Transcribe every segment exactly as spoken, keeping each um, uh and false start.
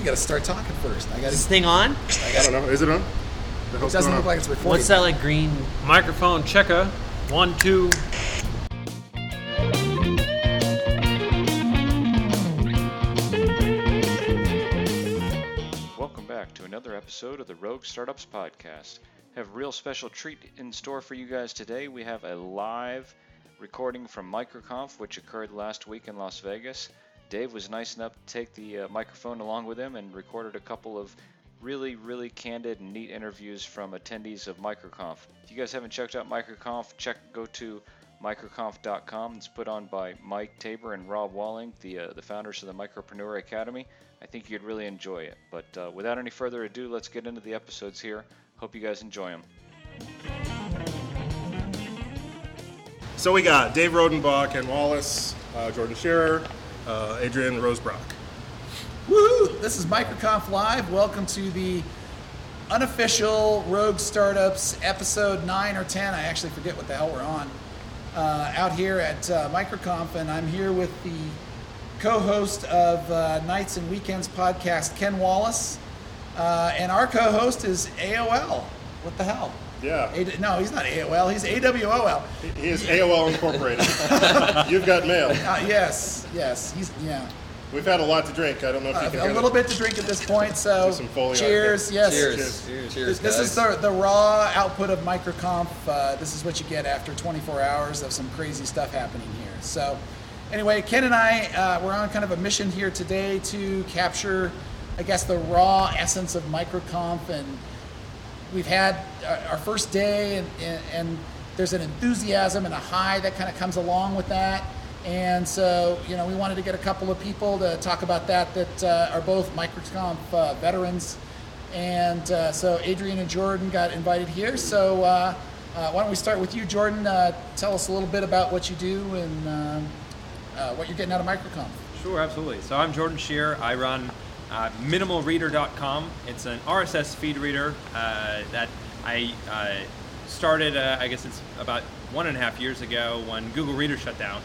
You got to start talking first. I got Is this thing on? I, I don't know. Is it on? It doesn't look like it's recording. What's that like green? Microphone checker. One, two. Welcome back to another episode of the Rogue Startups Podcast. Have a real special treat in store for you guys today. We have a live recording from MicroConf, which occurred last week in Las Vegas. Dave was nice enough to take the uh, microphone along with him and recorded a couple of really, really candid and neat interviews from attendees of MicroConf. If you guys haven't checked out MicroConf, check go to microconf dot com. It's put on by Mike Tabor and Rob Walling, the uh, the founders of the Micropreneur Academy. I think you'd really enjoy it. But uh, without any further ado, let's get into the episodes here. Hope you guys enjoy them. So we got Dave Rodenbach, Ken Wallace, uh, Jordan Shearer, uh, Adrian Rosebrock. Woo! This is MicroConf Live. Welcome to the unofficial Rogue Startups episode nine or ten. I actually forget what the hell we're on. Uh, out here at uh, MicroConf, and I'm here with the co-host of uh, Nights and Weekends podcast, Ken Wallace, uh, and our co-host is A O L. What the hell? Yeah. A- no, he's not A O L. He's A W O L. He, he is A O L Incorporated. You've got mail. Uh, yes, yes. He's yeah. We've had a lot to drink. I don't know if you Uh, can a hear little that. bit to drink at this point, so Do some Foley cheers. art. Yes. Cheers. Cheers. Cheers, This, Cheers this is guys. the, the raw output of MicroConf. Uh, this is what you get after twenty-four hours of some crazy stuff happening here. So anyway, Ken and I, uh, we're on kind of a mission here today to capture, I guess, the raw essence of MicroConf. And we've had our, our first day, and, and, and there's an enthusiasm and a high that kind of comes along with that. And so, you know, we wanted to get a couple of people to talk about that that uh, are both MicroConf uh, veterans. And uh, so Adrian and Jordan got invited here. So uh, uh, why don't we start with you, Jordan? Uh, tell us a little bit about what you do and um, uh, what you're getting out of MicroConf. Sure, absolutely. So I'm Jordan Shearer. I run uh, minimal reader dot com. It's an R S S feed reader uh, that I uh, started, uh, I guess it's about one and a half years ago when Google Reader shut down.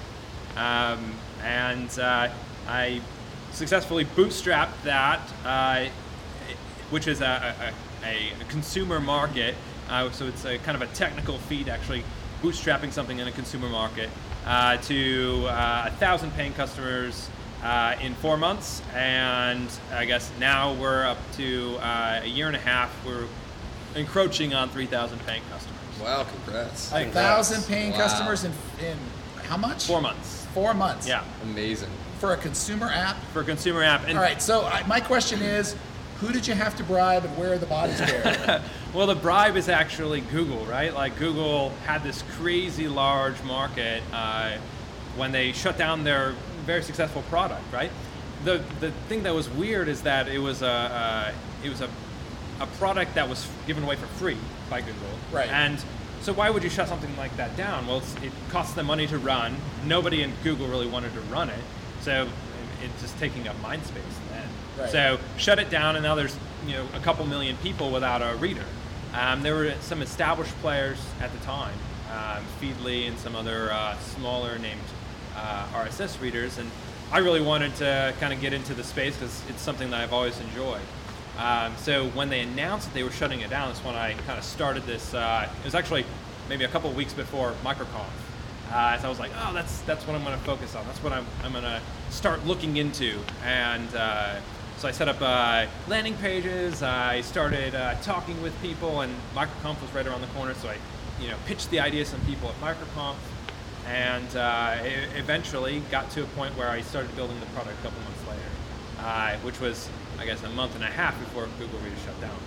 Um, and uh, I successfully bootstrapped that, uh, which is a, a, a consumer market. Uh, so it's a kind of a technical feat, actually bootstrapping something in a consumer market, uh, to uh, a thousand paying customers uh, in four months. And I guess now we're up to uh, a year and a half. We're encroaching on three thousand paying customers. Wow, congrats. A thousand paying Wow. customers in, in how much? Four months. Four months. Yeah, Amazing. For a consumer app. for a consumer app. And All right. So I, my question is, who did you have to bribe, and where are the bodies buried? Well, the bribe is actually Google, right? Like Google had this crazy large market uh, when they shut down their very successful product, right? The the thing that was weird is that it was a uh, it was a a product that was given away for free by Google, Right. And so why would you shut something like that down? Well, it's, it costs them money to run. Nobody in Google really wanted to run it, so it's just taking up mind space then. Right. So shut it down, and now there's you know a couple million people without a reader. Um, there were some established players at the time, um, Feedly and some other uh, smaller named uh, R S S readers, and I really wanted to kind of get into the space because it's something that I've always enjoyed. Um, so when they announced that they were shutting it down, that's when I kind of started this. Uh, it was actually maybe a couple of weeks before MicroConf. Uh, so I was like, oh, that's that's what I'm going to focus on. That's what I'm, I'm going to start looking into. And uh, so I set up uh, landing pages. I started uh, talking with people, and MicroConf was right around the corner. So I, you know, pitched the idea to some people at MicroConf, and uh, it eventually got to a point where I started building the product a couple months later, uh, which was, I guess, a month and a half before Google Reader shut down.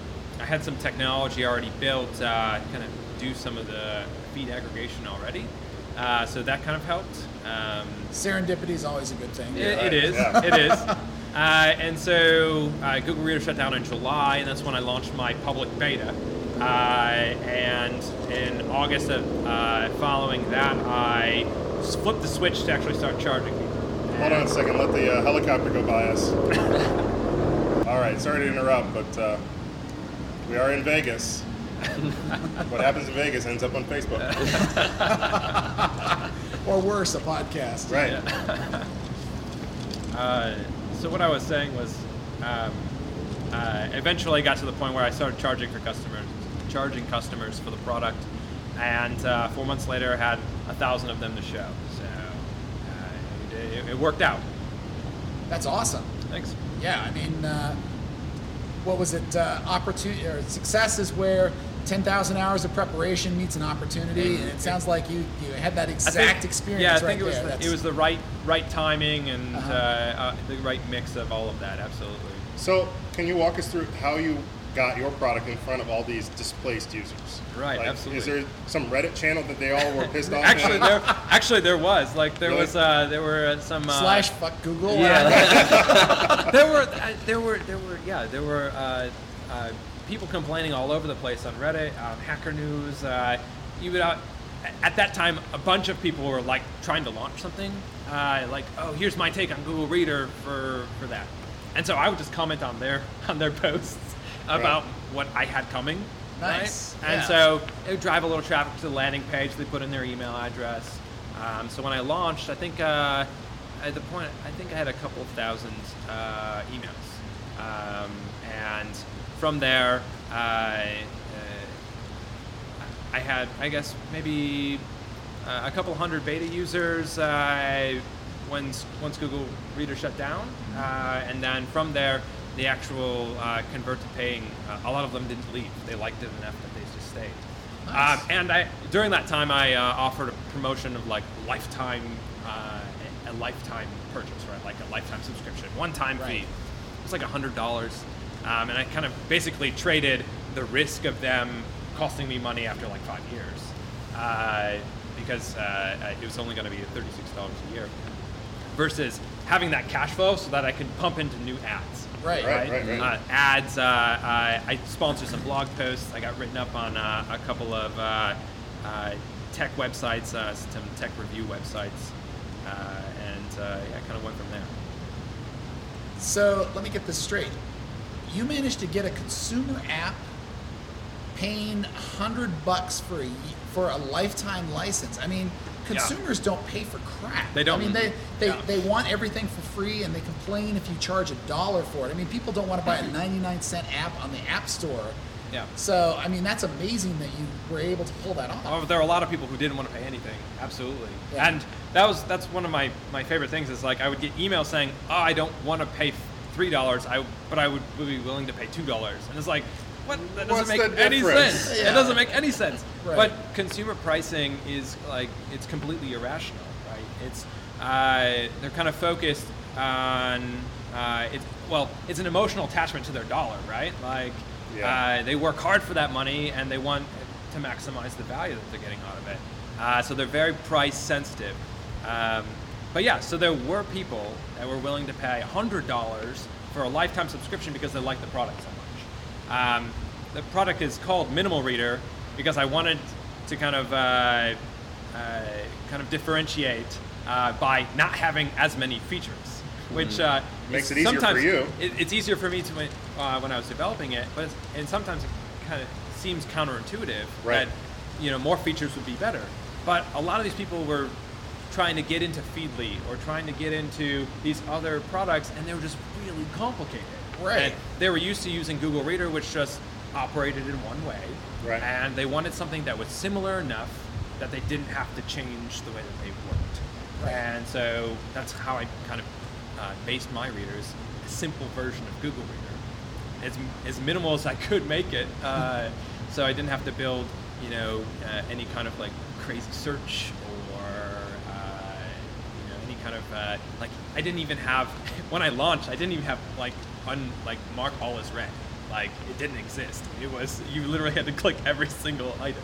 I had some technology already built, uh, kind of do some of the feed aggregation already. Uh, so that kind of helped. Um, Serendipity is always a good thing. it, right. it is, Yeah. it is. Uh, and so uh, Google Reader shut down in July, and that's when I launched my public beta. Uh, and in August of uh, following that, I flipped the switch to actually start charging people. Hold on a second. Let the uh, helicopter go by us. All right. Sorry to interrupt, but uh, we are in Vegas. What happens in Vegas ends up on Facebook. Or worse, a podcast. Right. Uh, so what I was saying was, um, uh, eventually got to the point where I started charging for customers, charging customers for the product, and uh, four months later, I had a thousand of them to show. So uh, it, it worked out. That's awesome. Thanks. Yeah, I mean, uh, what was it? Uh, opportunity or success is where ten thousand hours of preparation meets an opportunity, and it sounds like you, you had that exact I think, experience. Yeah, I right think it was there. the, That's- it was the right right timing and Uh-huh. uh, uh, the right mix of all of that. Absolutely. So, can you walk us through how you got your product in front of all these displaced users? Right, Like, absolutely. Is there some Reddit channel that they all were pissed off? Actually, at? there actually there was like there Really? was uh, there were some uh, slash fuck Google. Yeah. there were uh, there were there were yeah there were uh, uh, people complaining all over the place on Reddit, um, Hacker News. Uh, you would uh, at that time a bunch of people were like trying to launch something, uh, like oh here's my take on Google Reader for for that, and so I would just comment on their on their posts about Right. what I had coming. Nice. Right? And Yeah. so it would drive a little traffic to the landing page. They put in their email address. Um, so when I launched, I think uh, at the point, I think I had a couple thousand uh, emails, um, and from there, uh, uh, I had, I guess, maybe uh, a couple hundred beta users uh, once once Google Reader shut down, uh, and then from there, the actual uh, convert to paying. Uh, a lot of them didn't leave; they liked it enough that they just stayed. Nice. Um, and I, during that time, I uh, offered a promotion of like lifetime, uh, a lifetime purchase, right? Like a lifetime subscription, one-time Right. fee. It was like a hundred dollars, um, and I kind of basically traded the risk of them costing me money after like five years, uh, because uh, it was only going to be thirty-six dollars a year, versus having that cash flow so that I could pump into new ads. Right. Right, right, right. Uh, ads. Uh, I, I sponsor some blog posts. I got written up on uh, a couple of uh, uh, tech websites, uh, some tech review websites, uh, and uh, yeah, I kind of went from there. So let me get this straight. You managed to get a consumer app paying a hundred bucks for a ye- for a lifetime license. I mean, consumers don't pay for crap. They don't. I mean, they they, Yeah. they want everything for free, and they complain if you charge a dollar for it. I mean, people don't want to buy a ninety-nine cent app on the App Store. Yeah. So I mean, that's amazing that you were able to pull that off. Oh, there are a lot of people who didn't want to pay anything. Absolutely. Yeah. And that was that's one of my, my favorite things is like I would get emails saying, oh, I don't want to pay three dollars, I but I would be willing to pay two dollars. And it's like, what? That doesn't What's make the any difference? sense. Yeah. It doesn't make any sense. Right. But consumer pricing is like it's completely irrational, right? It's uh, they're kind of focused on uh, it's well, it's an emotional attachment to their dollar, right? Like Yeah. uh, they work hard for that money and they want to maximize the value that they're getting out of it. Uh, so they're very price sensitive. Um, but yeah, so there were people that were willing to pay one hundred dollars for a lifetime subscription because they liked the product so much. Um, the product is called Minimal Reader because I wanted to kind of uh, uh, kind of differentiate uh, by not having as many features, which uh, Makes is it easier for sometimes- you. It, it's easier for me to uh, when I was developing it, but it's, and sometimes it kind of seems counterintuitive Right. that you know more features would be better. But a lot of these people were trying to get into Feedly or trying to get into these other products, and they were just really complicated. Right. And they were used to using Google Reader, which just operated in one way. Right. And they wanted something that was similar enough that they didn't have to change the way that they worked. Right. And so that's how I kind of uh, based my readers, a simple version of Google Reader, as as minimal as I could make it. Uh, so I didn't have to build, you know, uh, any kind of like crazy search or uh, you know any kind of uh, like I didn't even have when I launched I didn't even have like un like mark all as read. Like it didn't exist. It was you literally had to click every single item.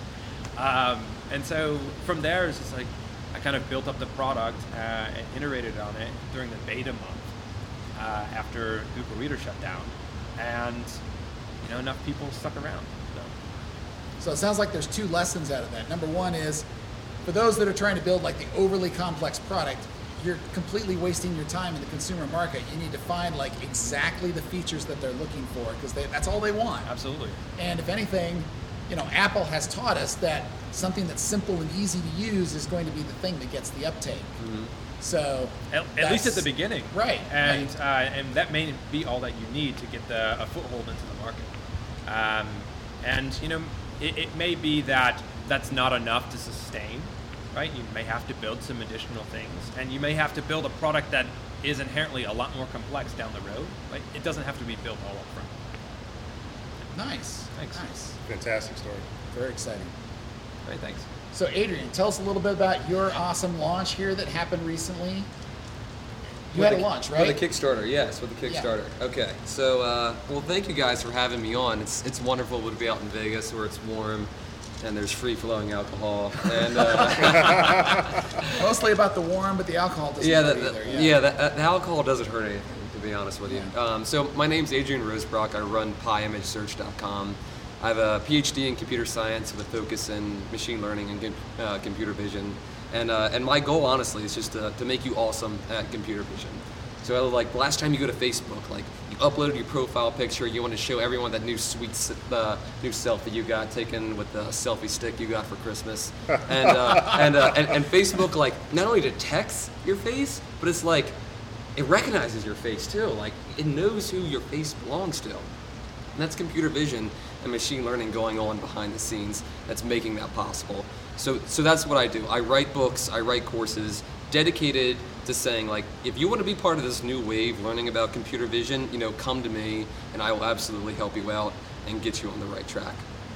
Um, and so from there it's just like I kind of built up the product uh, and iterated on it during the beta month uh, after Google Reader shut down, and you know enough people stuck around. So. So it sounds like there's two lessons out of that. Number one is, for those that are trying to build like the overly complex product, you're completely wasting your time in the consumer market. You need to find like exactly the features that they're looking for because that's all they want. Absolutely. And if anything, you know, Apple has taught us that something that's simple and easy to use is going to be the thing that gets the uptake. So At, at least at the beginning, right? And right. Uh, and that may be all that you need to get the, a foothold into the market. Um, and you know, it, it may be that that's not enough to sustain, right? You may have to build some additional things, and you may have to build a product that is inherently a lot more complex down the road. Like it doesn't have to be built all up front. Nice. Thanks. Nice. Fantastic story. Very exciting. Great, thanks. So Adrian, tell us a little bit about your awesome launch here that happened recently. You With had a the- launch, right? With a Kickstarter, yes, with the Yeah. Kickstarter. Okay, so uh, well, thank you guys for having me on. It's it's wonderful to be out in Vegas where it's warm and there's free flowing alcohol. And uh, Mostly about the warm, but the alcohol doesn't yeah, hurt the, either. the, yeah, the, uh, the alcohol doesn't hurt anything, to be honest with you. Um, so my name's Adrian Rosebrock. I run Pi Image Search dot com. I have a P H D in computer science with a focus in machine learning and uh, computer vision. And uh, and my goal, honestly, is just to, to make you awesome at computer vision. So like last time you go to Facebook, like you uploaded your profile picture, you want to show everyone that new sweet uh, new selfie you got taken with the selfie stick you got for Christmas. And, uh, and, uh, and and Facebook like not only detects your face, but it's like it recognizes your face too. Like it knows who your face belongs to. And that's computer vision and machine learning going on behind the scenes that's making that possible. So so that's what I do. I write books, I write courses dedicated to saying like, if you want to be part of this new wave learning about computer vision, you know, come to me and I will absolutely help you out and get you on the right track.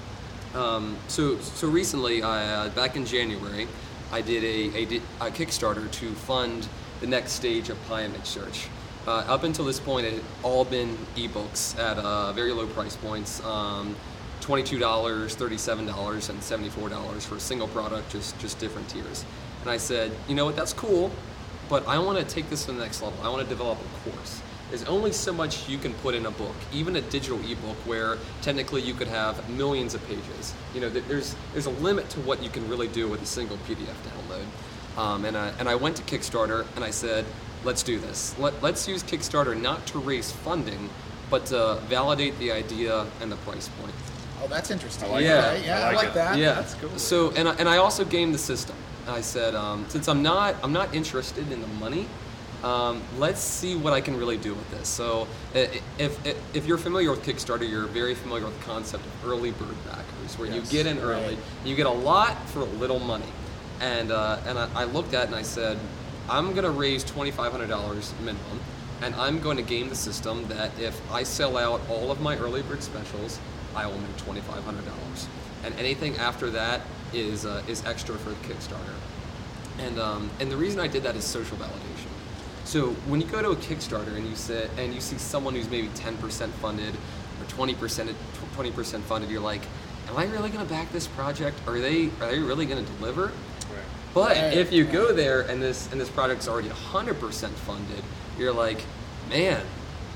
Um, so so recently, I, uh, back in January, I did a, a, a Kickstarter to fund the next stage of Pi Image Search. Uh, up until this point, it had all been ebooks at uh, very low price points, um, twenty-two dollars, thirty-seven dollars, and seventy-four dollars for a single product, just, just different tiers. And I said, you know what, that's cool, but I want to take this to the next level. I want to develop a course. There's only so much you can put in a book, even a digital ebook where technically you could have millions of pages. You know, there's there's a limit to what you can really do with a single P D F download. Um, and, I, and I went to Kickstarter and I said, let's do this. Let, let's use Kickstarter not to raise funding, but to validate the idea and the price point. Oh, that's interesting. I like Yeah. Okay, yeah, I I like like, it. that. Yeah. That's cool. So and I, and I also gamed the system. I said, um, since I'm not I'm not interested in the money, um, let's see what I can really do with this. So if, if if you're familiar with Kickstarter, you're very familiar with the concept of early bird backers, where Yes, you get in early, right. you get a lot for a little money. And uh, and I, I looked at it and I said, I'm gonna raise twenty-five hundred dollars minimum, and I'm going to game the system that if I sell out all of my early bird specials, I will make twenty-five hundred dollars, and anything after that is uh, is extra for the Kickstarter. And um, and the reason I did that is social validation. So when you go to a Kickstarter and you sit and you see someone who's maybe ten percent funded or twenty percent twenty percent funded, you're like, am I really going to back this project? Are they are they really going to deliver? Right. But Right, if you right. go there and this and this project's already one hundred percent funded, you're like, man,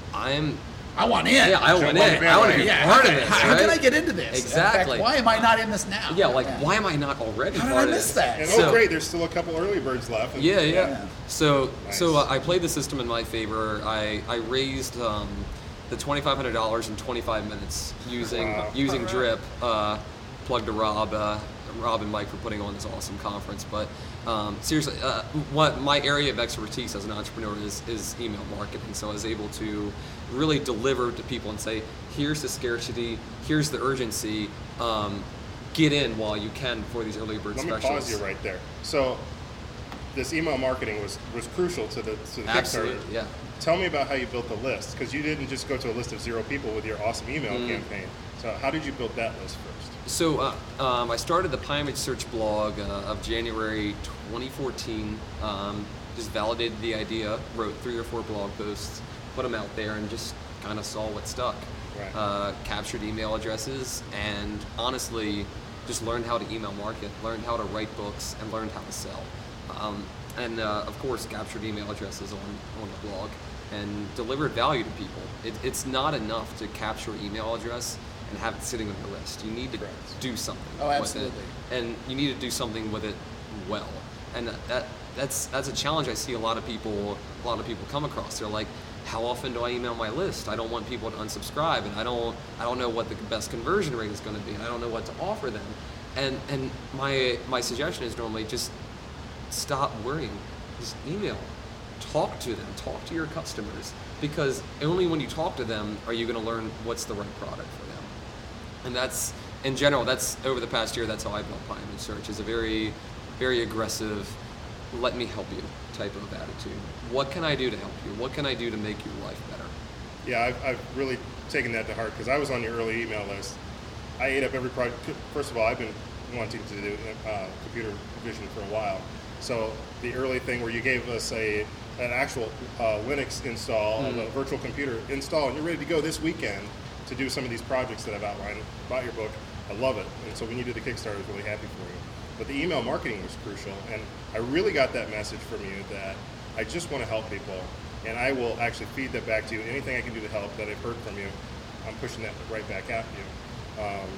I'm I want in. yeah, I Jump want on in. the I want to be bandwagon. part of this. How, how can right? I get into this? In Exactly. fact, why am I not in this now? Yeah, like why am I not already How did part I of miss this? that? And So- oh, great, there's still a couple early birds left. And- Yeah, yeah. Yeah. So, Nice. so uh, I played the system in my favor. I I raised um, the twenty-five hundred dollars in twenty-five minutes using Wow. using Drip. Uh, plug to Rob, uh, Rob and Mike for putting on this awesome conference. But um, seriously, uh, what my area of expertise as an entrepreneur is is email marketing. So I was able to really deliver to people and say, here's the scarcity, here's the urgency. Um, get in while you can before these early bird Let me specials. pause you right there. So, this email marketing was, was crucial to the to the Absolutely, Kickstarter. yeah. Tell me about how you built the list, because you didn't just go to a list of zero people with your awesome email Mm. campaign. So, how did you build that list first? So uh, um, I started the Pi Image Search blog uh, of January twenty fourteen. Um, just validated the idea, wrote three or four blog posts, put them out there, and just kind of saw what stuck. Right. Uh, captured email addresses, and honestly, just learned how to email market, learned how to write books, and learned how to sell. Um, and uh, of course, captured email addresses on, on the blog and delivered value to people. It, it's not enough to capture an email address and have it sitting on your list. You need to Correct. do something Oh, with absolutely. it, and you need to do something with it well. And that that's that's a challenge I see a lot of people a lot of people come across. They're like, how often do I email my list? I don't want people to unsubscribe, and I don't I don't know what the best conversion rate is going to be, and I don't know what to offer them. And and my my suggestion is normally just stop worrying. Just email. Talk to them. Talk to your customers, because only when you talk to them are you going to learn what's the right product for them. And that's, in general, that's over the past year, that's how I built Pi Image Search, is a very, very aggressive, let me help you type of attitude. What can I do to help you? What can I do to make your life better? Yeah, I've, I've really taken that to heart, because I was on your early email list. I ate up every project. First of all, I've been wanting to do uh, computer vision for a while. So the early thing where you gave us a an actual uh, Linux install mm-hmm. of a virtual computer install, and you're ready to go this weekend to do some of these projects that I've outlined about your book. I love it. And so when you did the Kickstarter, I was really happy for you. But the email marketing was crucial, and I really got that message from you that I just want to help people, and I will actually feed that back to you. Anything I can do to help that I've heard from you, I'm pushing that right back at you. Um,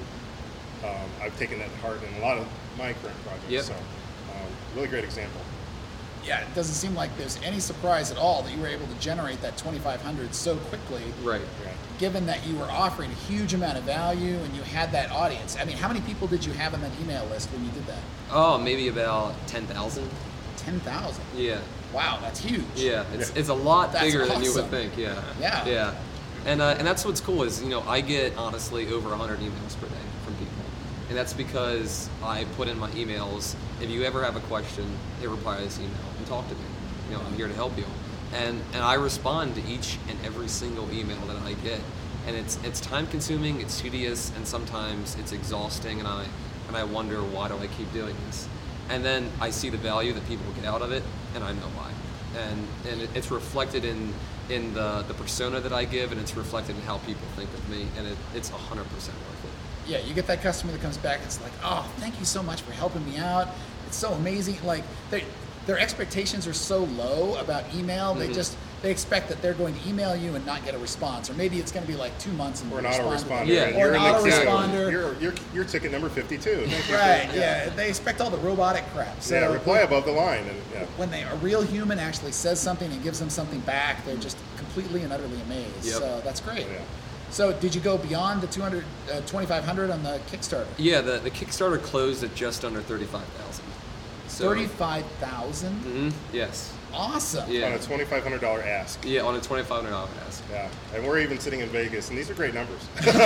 um, I've taken that to heart in a lot of my current projects. Yep. So, um, really great example. Yeah, it doesn't seem like there's any surprise at all that you were able to generate that twenty-five hundred so quickly. Right. Right. Given that you were offering a huge amount of value and you had that audience. I mean, how many people did you have on that email list when you did that? Oh, maybe about ten thousand. ten thousand. Yeah. Wow, that's huge. Yeah, it's, it's a lot That's bigger than you awesome. would think. Yeah. Yeah. Yeah. And uh, and that's what's cool is, you know, I get honestly over one hundred emails per day from people. And that's because I put in my emails, if you ever have a question, hit reply to this email and talk to me. You know, I'm here to help you. And and I respond to each and every single email that I get. And it's it's time consuming, it's tedious, and sometimes it's exhausting, and I and I wonder, why do I keep doing this? And then I see the value that people get out of it, and I know why. And and it, it's reflected in in the, the persona that I give, and it's reflected in how people think of me, and it, it's one hundred percent worth it. Yeah, you get that customer that comes back, it's like, oh, thank you so much for helping me out. It's so amazing. Like, they, their expectations are so low about email, they Mhm. just, they expect that they're going to email you and not get a response, or maybe it's going to be like two months and Or an respond to them. autoresponder. Yeah. and Or you're an in the queue. autoresponder. You're, you're, you're ticket number fifty-two. Thank you for- Right, yeah. They expect all the robotic crap. So yeah, reply above the line. And, yeah. when they, a real human actually says something and gives them something back, they're just completely and utterly amazed. Yep. So that's great. Yeah. So did you go beyond the two hundred, uh, twenty-five hundred on the Kickstarter? Yeah, the, the Kickstarter closed at just under thirty-five thousand. So, thirty-five thousand? Mhm, yes. Awesome. Yeah. On a twenty-five hundred dollars ask. Yeah, on a twenty-five hundred dollars ask. Yeah, and we're even sitting in Vegas, and these are great numbers.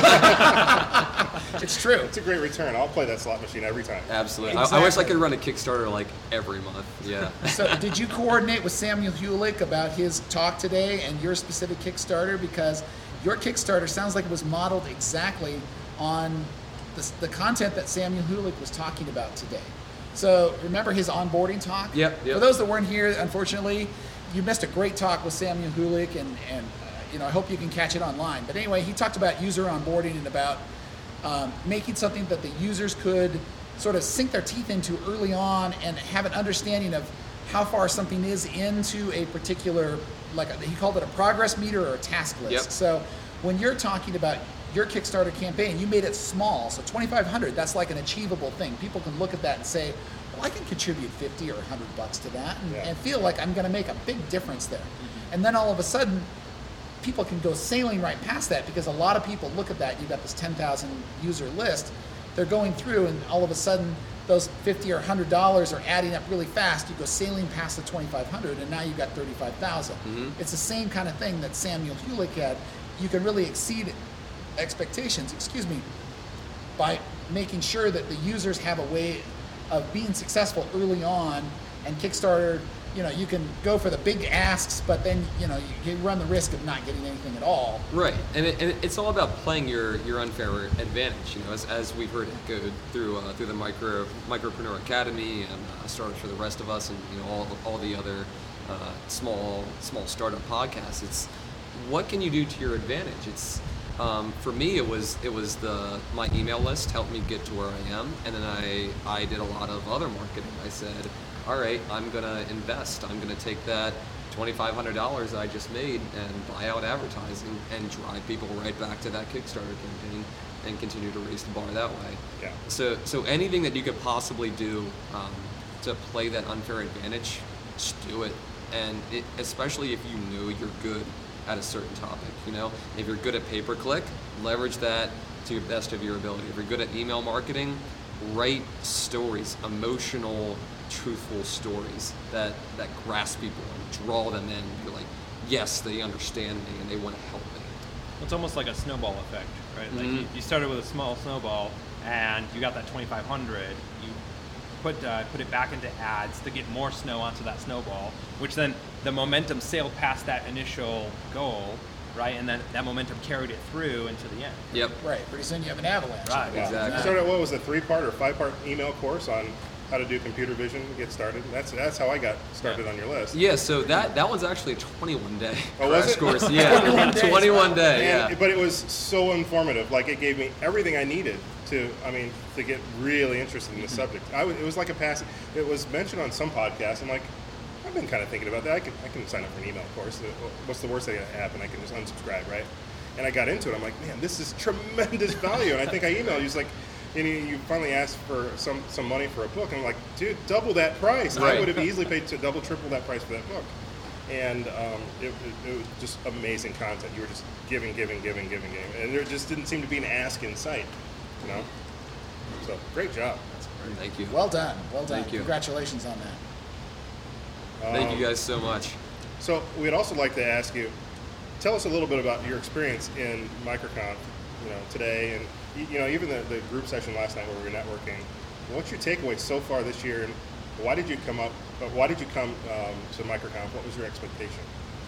It's true. It's a great return. I'll play that slot machine every time. Absolutely. I, I wish I Exactly. could run a Kickstarter like every month. Yeah. So did you coordinate with Samuel Hulick about his talk today and your specific Kickstarter? Because your Kickstarter sounds like it was modeled exactly on the, the content that Samuel Hulick was talking about today. So remember his onboarding talk? Yep, yep. For those that weren't here, unfortunately, you missed a great talk with Samuel Hulick, and, and uh, you know, I hope you can catch it online. But anyway, he talked about user onboarding and about um, making something that the users could sort of sink their teeth into early on and have an understanding of how far something is into a particular, like a, he called it a progress meter or a task list. Yep. So when you're talking about your Kickstarter campaign, you made it small. So twenty-five hundred, that's like an achievable thing. People can look at that and say, well, I can contribute fifty or one hundred bucks to that and, Yeah. and feel like I'm going to make a big difference there. And then all of a sudden, people can go sailing right past that, because a lot of people look at that. You've got this ten thousand user list. They're going through, and all of a sudden, those fifty or one hundred dollars are adding up really fast. You go sailing past the twenty-five hundred, and now you've got thirty-five thousand. Mhm. It's the same kind of thing that Samuel Hulick had. You can really exceed expectations, excuse me, by making sure that the users have a way of being successful early on. And Kickstarter, you know, you can go for the big asks, but then, you know, you, you run the risk of not getting anything at all. Right, and, it, and it- it's all about playing your, your unfair advantage. You know, as, as we've heard it go through uh, through the micro Micropreneur Academy and uh, Startups for the Rest of Us, and you know all all the other uh, small small startup podcasts. It's what can you do to your advantage? It's um, for me, it was it was the my email list helped me get to where I am, and then I I did a lot of other marketing. I said, all right, I'm gonna invest. I'm gonna take that twenty-five hundred dollars I just made and buy out advertising and drive people right back to that Kickstarter campaign and continue to raise the bar that way. Yeah. So so anything that you could possibly do um, to play that unfair advantage, just do it. And it, especially if you know you're good at a certain topic. You know, if you're good at pay-per-click, leverage that to the best of your ability. If you're good at email marketing, write stories, emotional, truthful stories that, that grasp people and draw them in. You're like, yes, they understand me and they want to help me. It's almost like a snowball effect, right? Like Mm-hmm. you, you started with a small snowball and you got that twenty-five hundred. You put uh, put it back into ads to get more snow onto that snowball, which then the momentum sailed past that initial goal, right? And then that momentum carried it through into the end. Yep. Right. Pretty soon you have an avalanche. Right, Yeah. exactly. I started, what was it, three-part or five-part email course on how to do computer vision, get started. That's that's how I got started Yeah. on your list. Yeah, so that, that one's actually a twenty-one day Oh, was crash it? course. Yeah, twenty-one days, twenty-one wow. day, yeah. And, but it was so informative. Like, it gave me everything I needed to, I mean, to get really interested in the subject. I was, it was like a pass. It was mentioned on some podcasts. I'm like, I've been kind of thinking about that. I can I can sign up for an email course. What's the worst that can happen? I can just unsubscribe, right? And I got into it. I'm like, man, this is tremendous value. And I think I emailed you. It's like, and you, you finally asked for some, some money for a book. And I'm like, dude, double that price. Right. I would have easily paid to double, triple that price for that book. And um, it, it, it was just amazing content. You were just giving, giving, giving, giving, giving. And there just didn't seem to be an ask in sight, you know? So, great job. Thank you. Well done. Well done. Thank you. Congratulations on that. Thank Um, you guys so much. So we'd also like to ask you, tell us a little bit about your experience in MicroConf, you know, today, and y- you know, even the, the group session last night where we were networking. What's your takeaway so far this year, and why did you come up? But why did you come um, to MicroConf? What was your expectation?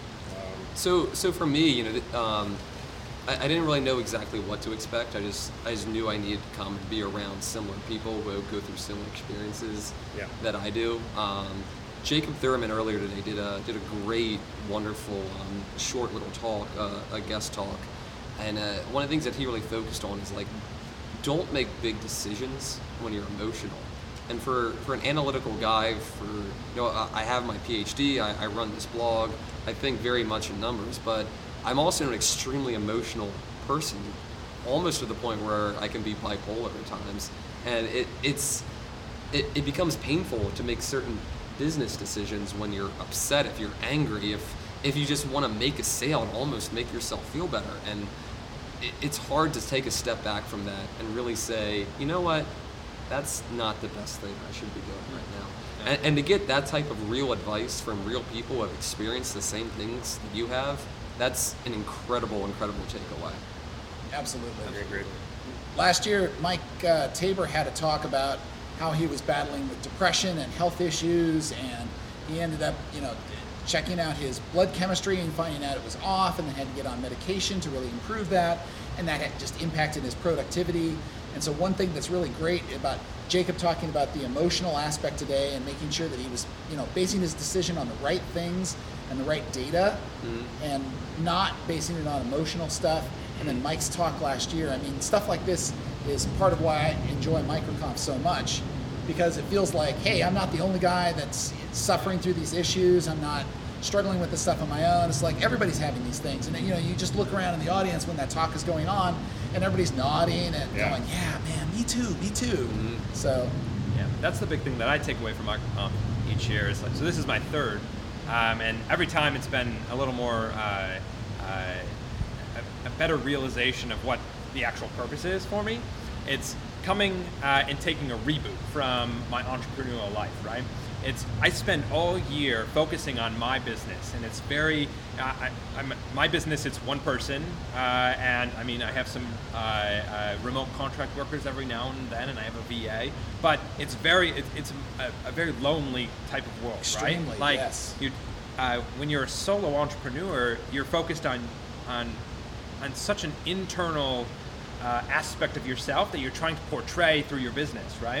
Um, So, so for me, you know, th- um, I, I didn't really know exactly what to expect. I just, I just knew I needed to come and be around similar people who go through similar experiences Yeah. that I do. Um, Jacob Thurman earlier today did a did a great, wonderful, um, short little talk, uh, a guest talk, and uh, one of the things that he really focused on is like, don't make big decisions when you're emotional. And for, for an analytical guy, for you know, I I have my PhD, I, I run this blog, I think very much in numbers, but I'm also an extremely emotional person, almost to the point where I can be bipolar at times, and it it's it, it becomes painful to make certain business decisions when you're upset, if you're angry, if if you just want to make a sale and almost make yourself feel better. And it, it's hard to take a step back from that and really say, you know what, that's not the best thing I should be doing right now. And, and to get that type of real advice from real people who have experienced the same things that you have, that's an incredible, incredible takeaway. Absolutely. Very great. Last year, Mike uh, Tabor had a talk about how he was battling with depression and health issues, and he ended up, you know, checking out his blood chemistry and finding out it was off, and then had to get on medication to really improve that, and that had just impacted his productivity. And so one thing that's really great about Jacob talking about the emotional aspect today and making sure that he was, you know, basing his decision on the right things and the right data, Mm-hmm. and not basing it on emotional stuff. And then Mike's talk last year, I mean, stuff like this is part of why I enjoy MicroConf so much, because it feels like, hey, I'm not the only guy that's suffering through these issues. I'm not struggling with this stuff on my own. It's like everybody's having these things. And, you know, you just look around in the audience when that talk is going on, and everybody's nodding and Yeah. going, yeah, man, me too, me too. So, Yeah, that's the big thing that I take away from MicroConf each year. Is like, so this is my third, um, and every time it's been a little more, uh, uh, a, a better realization of what the actual purpose is for me. It's coming uh, and taking a reboot from my entrepreneurial life, right? It's I spend all year focusing on my business, and it's very, uh, I, I'm, my business. It's one person, uh, and I mean I have some uh, uh, remote contract workers every now and then, and I have a V A. But it's very, it, it's a, a very lonely type of world, Extremely, right? Like yes. you, uh, when you're a solo entrepreneur, you're focused on, on, on such an internal uh, aspect of yourself that you're trying to portray through your business, right?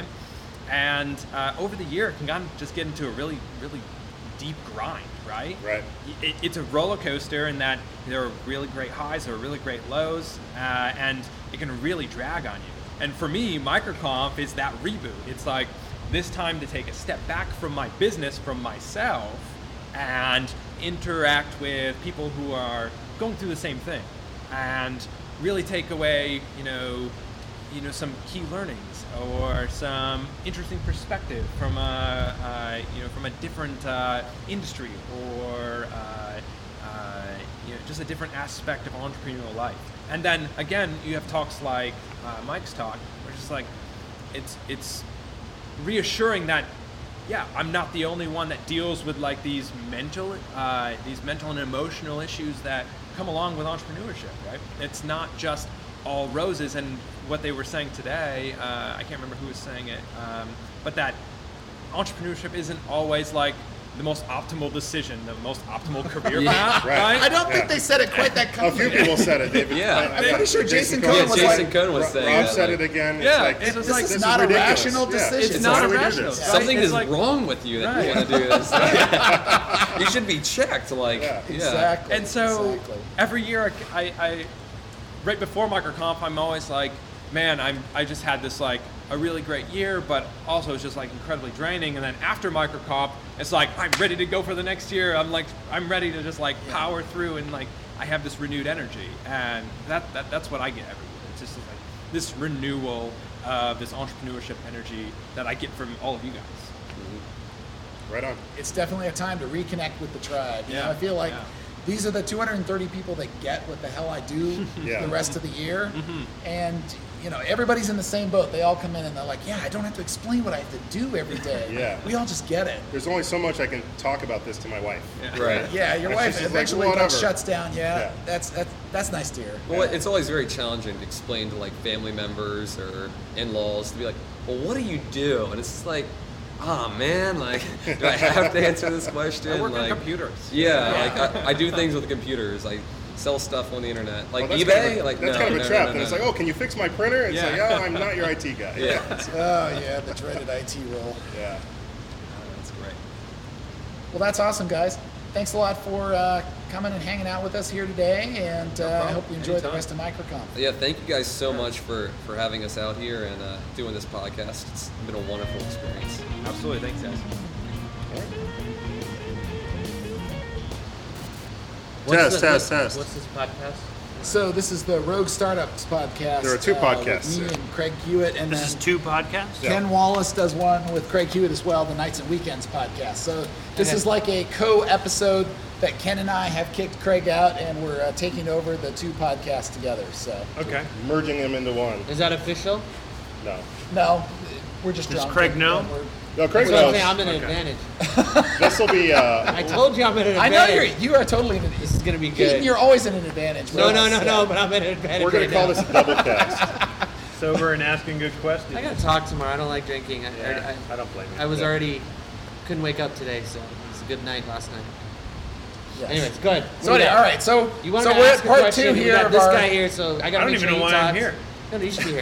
And uh, over the year, it can kind of just get into a really, really deep grind, right? Right. It, it's a roller coaster in that there are really great highs, there are really great lows, uh, and it can really drag on you. And for me, MicroConf is that reboot. It's like this time to take a step back from my business, from myself, and interact with people who are going through the same thing, and really take away, you know, you know, some key learnings or some interesting perspective from a, uh, you know, from a different uh, industry or uh, uh, you know, just a different aspect of entrepreneurial life. And then again, you have talks like uh, Mike's talk, which is like, it's it's reassuring that, yeah, I'm not the only one that deals with like these mental, uh, these mental and emotional issues that come along with entrepreneurship, right? It's not just all roses. And what they were saying today, uh, I can't remember who was saying it, um, but that entrepreneurship isn't always like the most optimal decision, the most optimal career Yeah. path, Right. right? I don't think Yeah. they said it quite that A few confidently. people said it, David. Yeah. I- I'm pretty sure Jason Cohen Yeah, was Jason like, Cohen was Rob saying that, said like, it again. Yeah, it's like, it's This like- is this not a ridiculous. rational Yeah. decision. It's Why not do we do irrational. this? Right. Something It's is like- wrong with you that Right. you want to do this. You should be checked. Like, Yeah. yeah. Exactly. And so exactly. every year, I, I, right before MicroConf, I'm always like, man, I'm, I just had this like a really great year, but also it's just like incredibly draining. And then after MicroConf, it's like I'm ready to go for the next year. I'm like, I'm ready to just like power through, and like I have this renewed energy, and that, that that's what I get every year. It's just like this renewal of this entrepreneurship energy that I get from all of you guys. Right on. It's definitely a time to reconnect with the tribe. You know, Yeah. I feel like Yeah. these are the two hundred thirty people that get what the hell I do Yeah. the rest of the year. Mm-hmm. And, you know, everybody's in the same boat. They all come in and they're like, yeah, I don't have to explain what I have to do every day. Yeah. We all just get it. There's only so much I can talk about this to my wife. Yeah. Right. Yeah, your And wife she's just like, eventually like, "Whatever." shuts down. Yeah, Yeah. that's that's that's nice to hear. Well, it's always very challenging to explain to like family members or in-laws to be like, well, what do you do? And it's just like, oh man, like, do I have to answer this question? I work like, on computers. Yeah, Yeah. like I, I do things with computers. I sell stuff on the internet, like Well, that's eBay. kind of a, like that's no, kind of a no, trap. no, no, And it's no. like, oh, can you fix my printer? It's Yeah. like, oh, I'm not your I T guy. Yeah. Oh yeah, the dreaded I T role. Yeah. That's great. Well, that's awesome, guys. Thanks a lot for uh, coming and hanging out with us here today, and uh, I problem. hope you enjoyed the Anytime. rest of MicroConf. Yeah, thank you guys so much for for having us out here and uh, doing this podcast. It's been a wonderful experience. Absolutely. Thanks, guys. Test, test, test. What's this podcast? So this is the Rogue Startups podcast. There are two uh, podcasts, with me sir. and Craig Hewitt, and This then is two podcasts? Yeah. Ken Wallace does one with Craig Hewitt as well, the Nights and Weekends podcast. So this Okay. is like a co-episode that Ken and I have kicked Craig out, and we're uh, taking over the two podcasts together. So Okay. Merging them into one. Is that official? No. no, we're just Does drunk. Craig and- know? and we're- No, Craig So knows. okay, I'm at an Okay. advantage. This will be. Uh, I told you I'm at an I know advantage. you're you are totally in an This is gonna be Keaton, good. you're always in an advantage. No, with no, us, no, yeah. no, but I'm at an advantage. we're going right to call now. this a double cast. Sober and asking good questions. I gotta talk tomorrow. I don't like drinking. I, Yeah, I, I don't blame you. I was Yeah. already couldn't wake up today, so it was a good night last night. Yes. Anyways, good. So anyway, all right. So You want so to we're ask at a part question? two We here got of this our. guy here, so I gotta I don't make even sure know he why I'm talks. here. No, no, you should be here.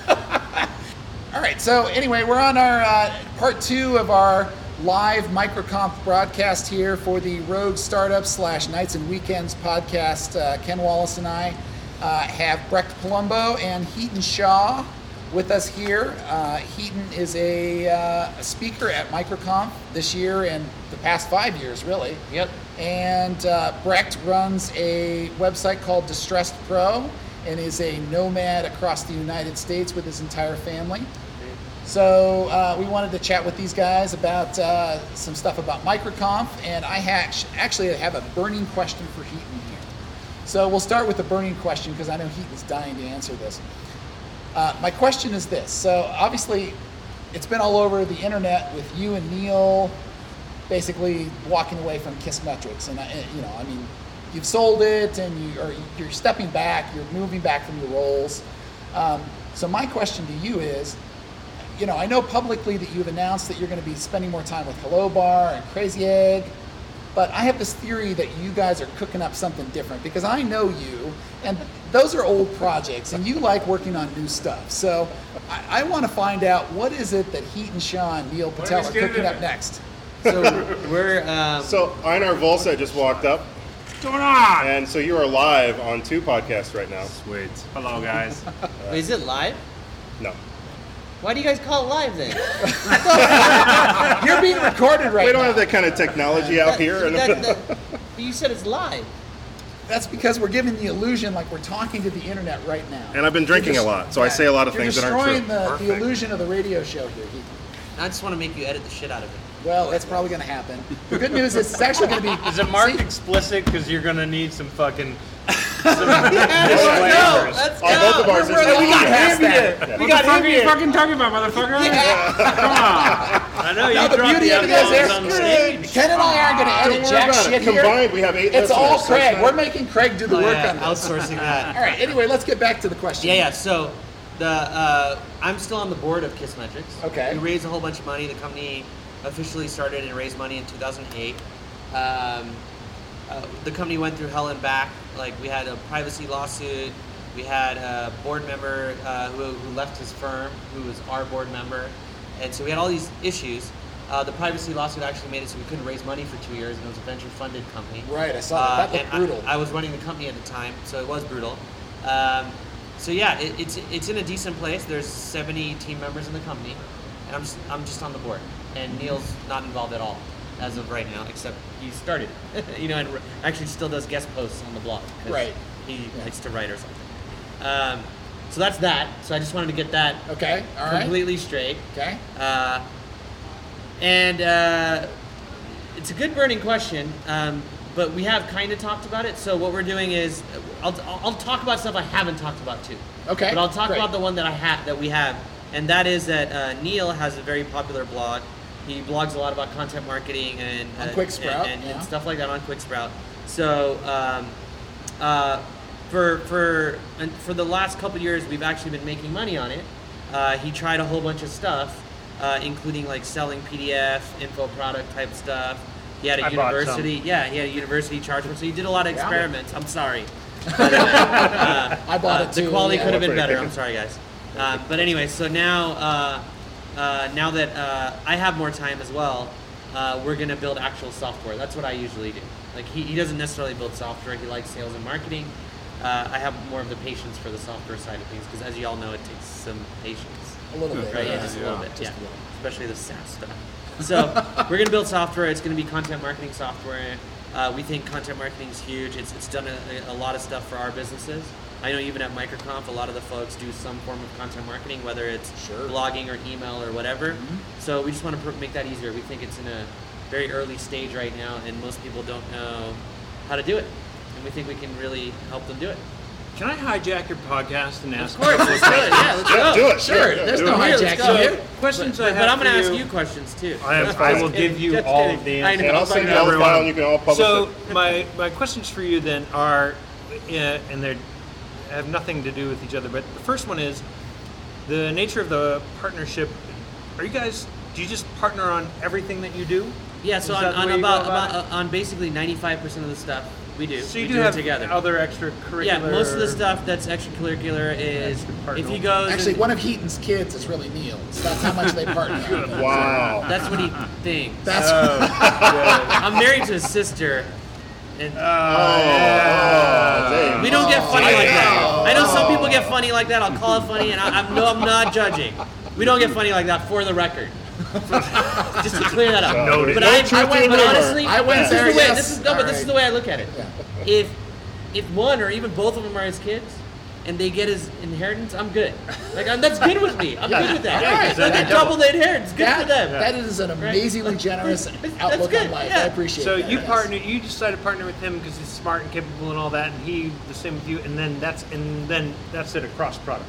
All right. So anyway, we're on our uh, part two of our live MicroConf broadcast here for the Rogue Startups slash Nights and Weekends podcast. Uh, Ken Wallace and I uh, have Brecht Palumbo and Heaton Shaw with us here. Uh, Heaton is a, uh, a speaker at MicroConf this year and the past five years, really. Yep. And uh, Brecht runs a website called Distressed Pro and is a nomad across the United States with his entire family. So uh, we wanted to chat with these guys about uh, some stuff about MicroConf, and I ha- actually have a burning question for Heaton here. So we'll start with the burning question because I know Heaton's dying to answer this. Uh, my question is this. So obviously it's been all over the internet with you and Neil basically walking away from Kissmetrics. And, I, you know, I mean, you've sold it and you, or you're stepping back, you're moving back from your roles. Um, so my question to you is, you know, I know publicly that you've announced that you're going to be spending more time with Hello Bar and Crazy Egg, but I have this theory that you guys are cooking up something different because I know you, and those are old projects, and you like working on new stuff. So I, I want to find out what is it that Heaton Shaw and Neil Patel are cooking up next. So we're um, So Einar Volsa just walked up, What's going on? and so you are live on two podcasts right now. Sweet. Hello, guys. wait, is it live? No. Why do you guys call it live then? You're being recorded right We don't now. have that kind of technology out here. That- that- you said it's live. That's because we're giving the illusion like we're talking to the internet right now. And I've been drinking You're a lot, so I say a lot of you're things that aren't true. destroying the, the illusion of the radio show here, Heaton. I just want to make you edit the shit out of it. Well, that's probably going to happen. The good news is it's actually going to be. Is it marked See? explicit? Because you're going to need some fucking some Let's go. disclaimers. Let's On both cultivars. we're There's the no- we got past that. Yeah. What the fuck are you fucking talking about, motherfucker? Come on. I know you No, the dropped beauty the of it is, F-bombs on the Eric, stage. Ken and I aren't going to Don't edit worry jack about it. shit here. Combined, we have eight It's all listeners, so Craig. it's We're not- making Craig do the Oh, work yeah, on this. outsourcing that. All right. Anyway, let's get back to the question. Yeah, yeah. So the uh, I'm still on the board of Kissmetrics. Okay. We raised a whole bunch of money. The company officially started and raised money in two thousand eight. Um, uh, the company went through hell and back. Like we had a privacy lawsuit. We had a board member uh, who, who left his firm, who was our board member, and so we had all these issues. Uh, the privacy lawsuit actually made it so we couldn't raise money for two years, and it was a venture-funded company. Right, I saw that. That looked Uh, and brutal. I, I was running the company at the time, so it was brutal. Um, so yeah, it, it's it's in a decent place. There's seventy team members in the company, and I'm just, I'm just on the board. And Neil's not involved at all as of right now, except he started, you know, and actually still does guest posts on the blog. 'Cause Right. He likes to write or something. Um, so that's that. So I just wanted to get that Okay. All right. completely straight. Okay. Uh, and uh, it's a good burning question, um, but we have kind of talked about it. So what we're doing is, I'll, I'll I'll talk about stuff I haven't talked about too. Okay, But I'll talk great. about the one that I have that we have, and that is that uh, Neil has a very popular blog. He blogs a lot about content marketing and On uh, QuickSprout, and, and, yeah. and stuff like that on QuickSprout. So. Um, uh, For for and for the last couple years, we've actually been making money on it. Uh, he tried a whole bunch of stuff, uh, including like selling P D F, info product type stuff. He had a I bought university, yeah, he had a university charge for. So he did a lot of Yeah. experiments. I'm sorry. But, uh, I bought uh, it too. The quality yeah. could have been That's better. right. I'm sorry, guys. Um, but anyway, so now uh, uh, now that uh, I have more time as well, uh, we're gonna build actual software. That's what I usually do. Like he, he doesn't necessarily build software. He likes sales and marketing. Uh, I have more of the patience for the software side of things because, as you all know, it takes some patience. A little bit. Right? Yeah, Yeah, just a little bit. Just Yeah, a little. especially the SaaS stuff. So we're gonna build software. It's gonna be content marketing software. Uh, we think content marketing is huge. It's it's done a, a lot of stuff for our businesses. I know even at MicroConf, a lot of the folks do some form of content marketing, whether it's Sure. blogging or email or whatever. Mhm. So we just want to pr- make that easier. We think it's in a very early stage right now, and most people don't know how to do it. And we think we can really help them do it. Can I hijack your podcast and ask? Of course, let's do it. Yeah, let's Yeah, go. do it. Sure, Yeah, there's do no it. Here, let's hijacking go. here. Questions But, I but have I'm going to for ask you questions too. I, have, I will Just give you kidding, all just of the kidding. I answers. know. And I'll send you all the Everyone. file and you can all publish So it. my my questions for you then are, uh, and they have nothing to do with each other. But the first one is the nature of the partnership. Are you guys? Do you just partner on everything that you do? Yeah, so Is on, that the on way you go about, about about uh, on basically ninety-five percent of the stuff we do. So you we do, do have it together. other extracurricular. Yeah, most of the stuff that's extracurricular is Extra if he partner. goes. Actually, and- one of Heaton's kids is really Neil. So that's how much they partner. Wow. That's what he thinks. That's I'm married to his sister, and Oh, damn. we don't get funny like that. Oh. I know some people get funny like that. I'll call it funny, and I, I'm no, I'm not judging. We don't get funny like that, for the record. Just to clear that up. Noted. But No I, truth I in went, but rumor. honestly, I went this there, is the way. yes. This is no, but this is the way I look at it. Yeah. If if one or even both of them are his kids, and they get his inheritance, I'm good. Like I'm, that's good with me. I'm good with that. Yeah, So they double the inheritance. Good that, for them. that is an amazingly generous That's outlook good, on life. yeah. I appreciate So that. you yes. partner, you decided to partner with him because he's smart and capable and all that, and he the same with you, and then that's and then that's it across products.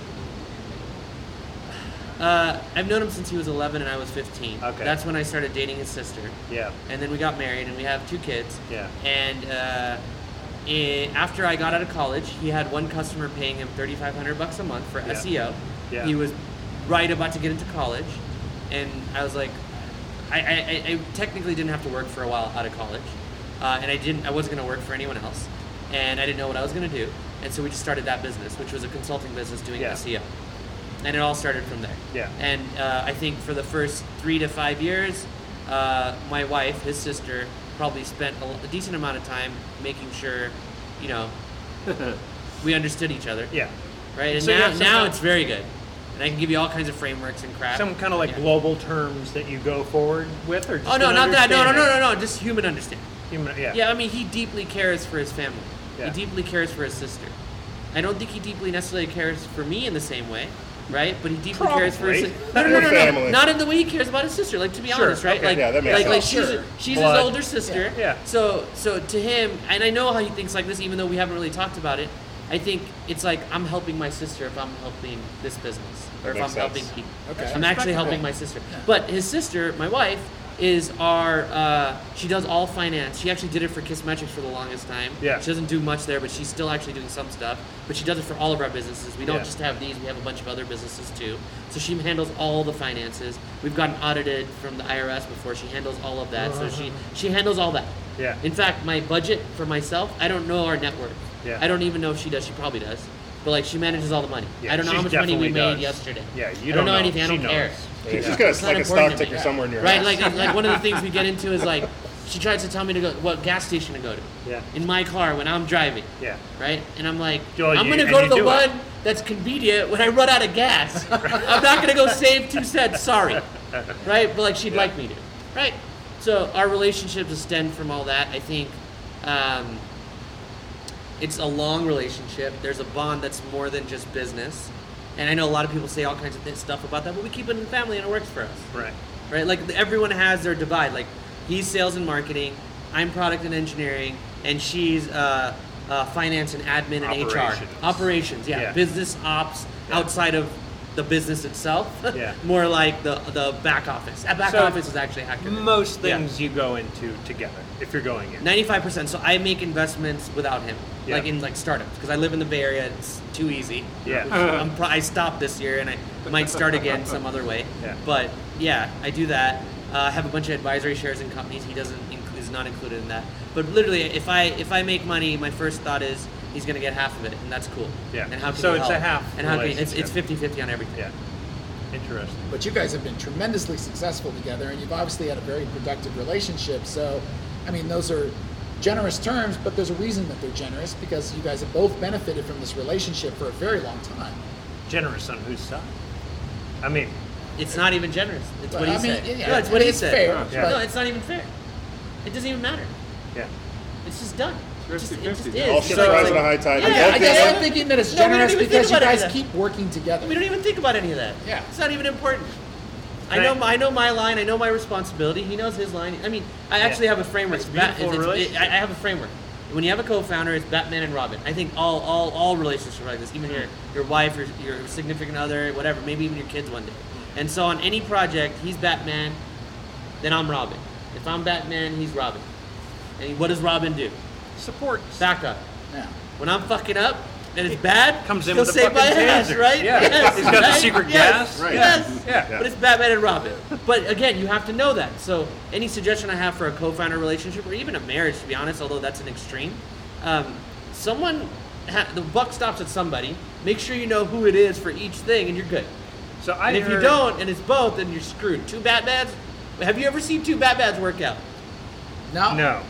Uh, I've known him since he was eleven and I was fifteen. Okay. That's when I started dating his sister. Yeah. And then we got married and we have two kids. Yeah. And uh, i after I got out of college, he had one customer paying him thirty-five hundred bucks a month for Yeah. S E O. Yeah. He was right about to get into college, and I was like, I, I, I I technically didn't have to work for a while out of college, uh, and I didn't. I wasn't going to work for anyone else, and I didn't know what I was going to do, and so we just started that business, which was a consulting business doing Yeah. S E O. And it all started from there. Yeah. And uh, I think for the first three to five years, uh, my wife, his sister, probably spent a, a decent amount of time making sure, you know, we understood each other. Yeah. Right. And So you now, have some now kind- it's very good. And I can give you all kinds of frameworks and crap. Some kind of like Yeah. global terms that you go forward with, or just Oh no, an not that. No, no, no, understanding? no, no. Just human understanding. Human, yeah. Yeah, I mean, he deeply cares for his family. Yeah. He deeply cares for his sister. I don't think he deeply necessarily cares for me in the same way, right? But he deeply cares for his Probably. si- no, no, no, Your no, no, family. not in the way he cares about his sister. Like to be Sure, honest, right? okay. Like, Yeah, that makes like, like sense. she's Sure. she's Blood. his older sister. Yeah. So, so to him, and I know how he thinks like this, even though we haven't really talked about it. I think it's like I'm helping my sister if I'm helping this business, or That if I'm makes helping sense. people. Okay. I'm actually helping my sister. But his sister, my wife, is our, uh, she does all finance. She actually did it for Kissmetrics for the longest time. Yeah. She doesn't do much there, but she's still actually doing some stuff. But she does it for all of our businesses. We don't Yeah. just have these, we have a bunch of other businesses too. So she handles all the finances. We've gotten audited from the I R S before. She handles all of that. So she, she handles all that. Yeah. In fact, my budget for myself, I don't know our net worth. Yeah. I don't even know if she does. She probably does. But like, she manages all the money. Yeah, I don't know how she much money we definitely made does. yesterday. Yeah, you I don't know, know. anything. I She don't knows. care. She's Yeah. got a, It's not like a important stock to ticker me. somewhere in your Right, house. like like one of the things we get into is like, she tries to tell me to go what gas station to go to. Yeah. In my car when I'm driving. Yeah. Right, and I'm like, Well, I'm you- gonna and go to you the do it. one that's convenient when I run out of gas. I'm not gonna go save two cents. Sorry. Right, but like she'd like me to. Right. So our relationships stem from all that. I think. Um, It's a long relationship. There's a bond that's more than just business. And I know a lot of people say all kinds of th- stuff about that, but we keep it in the family and it works for us. Right. Right? Like everyone has their divide. Like he's sales and marketing, I'm product and engineering, and she's uh, uh, finance and admin and H R. Operations. Operations, yeah. Yeah. Business ops outside of the business itself. Yeah. More like the the back office. That back So, office is actually accurate. Most Yeah. things you go into together if you're going in. ninety-five percent. So I make investments without him, Yeah. like in like startups, because I live in the Bay Area. It's too easy. Yeah. I'm pro- I stopped this year, and I might start again some other way. Yeah. But yeah, I do that. Uh, I have a bunch of advisory shares in companies. He doesn't include, is not included in that. But literally, if I if I make money, my first thought is he's going to get half of it, and that's cool. Yeah. And how can So we it's a help? half And how can we, it's relationship. it's fifty-fifty on everything. Yeah. Interesting. But you guys have been tremendously successful together, and you've obviously had a very productive relationship. So, I mean, those are generous terms, but there's a reason that they're generous, because you guys have both benefited from this relationship for a very long time. Generous on whose side? I mean, It's not even generous. It's Well, what he I mean, said. yeah, no, it's I what mean, he it's said. fair, Yeah. No, it's not even fair. It doesn't even matter. yeah. It's just done. It just, it just fifty-fifty. is. All So shit it's rise like- at a high tide. Yeah, I guess, I guess yeah. I'm thinking that it's No, we don't generous even think because you about any guys of that. keep working together. We don't even think about any of that. Yeah. It's not even important. I Can know I- my, I know my line. I know my responsibility. He knows his line. I mean, I actually Yeah. have a framework. It's It's Bat- beautiful it's- it's- relationship. I I have a framework. When you have a co-founder, it's Batman and Robin. I think all all, all relationships are like this. Even your your wife, your, your significant other, whatever. Maybe even your kids one day. And so on any project, he's Batman, then I'm Robin. If I'm Batman, he's Robin. And what does Robin do? Support. Back up. Yeah. When I'm fucking up and it's bad, Comes in he'll with a save my fucking ass, taser. right? Yeah. Yes, He's got the right? secret Yes, gas. Right. Yes. Yeah. Yeah. But it's Batman and Robin. But again, you have to know that. So any suggestion I have for a co-founder relationship, or even a marriage, to be honest, although that's an extreme, um, someone, ha- the buck stops at somebody. Make sure you know who it is for each thing, and you're good. So I And if you heard- don't, and it's both, then you're screwed. Two Batmans. Have you ever seen two Batmans work out? No. No.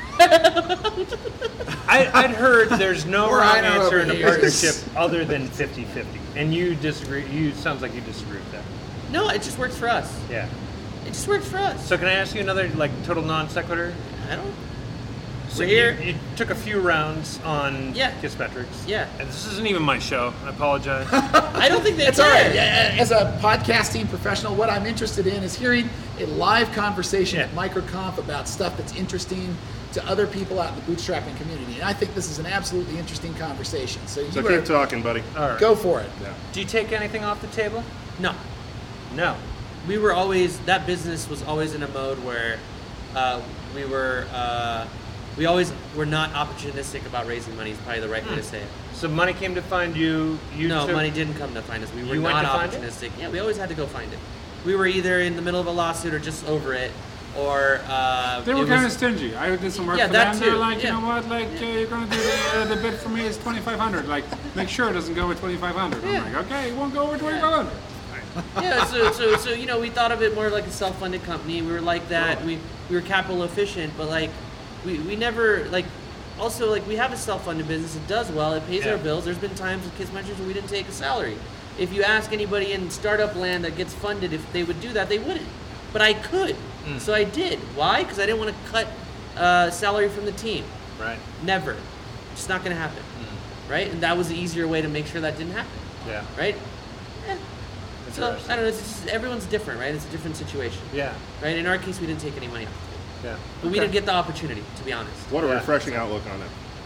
I, I'd heard there's no Or wrong I know answer over in a here. partnership other than fifty-fifty. And you disagree. You sounds like you disagree with that. No, it just works for us. Yeah. It just works for us. So can I ask you another like total non sequitur? I don't. So We're you, here. you took a few rounds on Yeah. Kissmetrics. Yeah. And this isn't even my show. I apologize. I don't think they It's all right. care. Yeah, As a podcasting professional, what I'm interested in is hearing a live conversation Yeah. at MicroConf about stuff that's interesting to other people out in the bootstrapping community. And I think this is an absolutely interesting conversation. So you So are, keep talking, buddy. All right. go for it. Do you take anything off the table? No. No. We were always, that business was always in a mode where uh, we were, uh, we always were not opportunistic about raising money, is probably the right way to say it. So money came to find you. You no, took, money didn't come to find us. We were You went not to find it? opportunistic. Yeah, we always had to go find it. We were either in the middle of a lawsuit or just over it, or uh, They were it kind of was- stingy. I did some work Yeah, for that them. They're too, like, yeah. you know what? Like, uh, you're gonna do the, uh, the bid for me is twenty-five hundred. Like, make sure it doesn't go over twenty-five hundred. Yeah. I'm like, okay, it won't go over twenty-five hundred. yeah, so, so so you know, we thought of it more like a self-funded company. We were like that. We we were capital efficient, but like we, we never like also like we have a self-funded business. It does well. It pays Yeah. our bills. There's been times with Kissmetrics where we didn't take a salary. If you ask anybody in startup land that gets funded if they would do that, they wouldn't. But I could, so I did. Why? Because I didn't want to cut uh, salary from the team. Right. Never. It's not going to happen. Right? And that was the easier way to make sure that didn't happen. Yeah. Right? Eh. So, Interesting. I don't know, it's just, everyone's different, right? It's a different situation. Yeah. Right? In our case, we didn't take any money off. Yeah. But we didn't get the opportunity, to be honest. What a Yeah. refreshing outlook on it.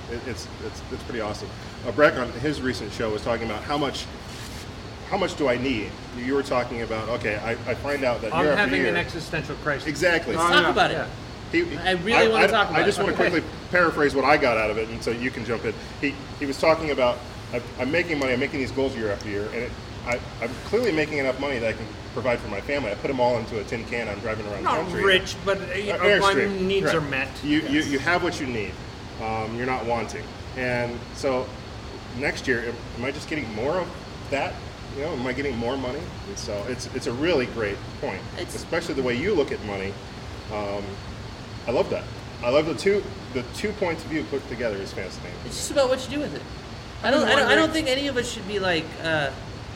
it, it's it's it's pretty awesome. Uh, Breck on his recent show was talking about how much how much do I need? You were talking about okay, I, I find out that I'm year after having year, an existential crisis. exactly. Oh, Let's talk yeah. about it. Yeah. He, I really wanna talk about I just it. want to quickly paraphrase what I got out of it, and so you can jump in. He he was talking about I, I'm making money, I'm making these goals year after year, and it, I, I'm clearly making enough money that I can provide for my family. I put them all into a tin can. I'm driving around Not the country. rich, but uh, you Uh, know, very my straight. needs Right. are met. You, you you have what you need. Um, you're not wanting. And so next year, am, am I just getting more of that? You know, am I getting more money? And so it's it's a really great point, It's- especially the way you look at money. Um, I love that. I love the two the two points of view put together is fascinating. It's just about what you do with it. I don't. I don't, I don't think any of us should be like. Uh,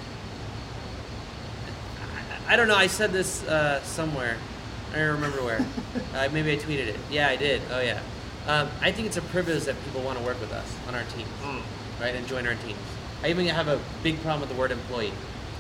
I, I don't know. I said this uh, somewhere. I don't remember where. uh, maybe I tweeted it. Yeah, I did. Oh yeah. Um, I think it's a privilege that people want to work with us on our teams, right, and join our teams. I even have a big problem with the word employee.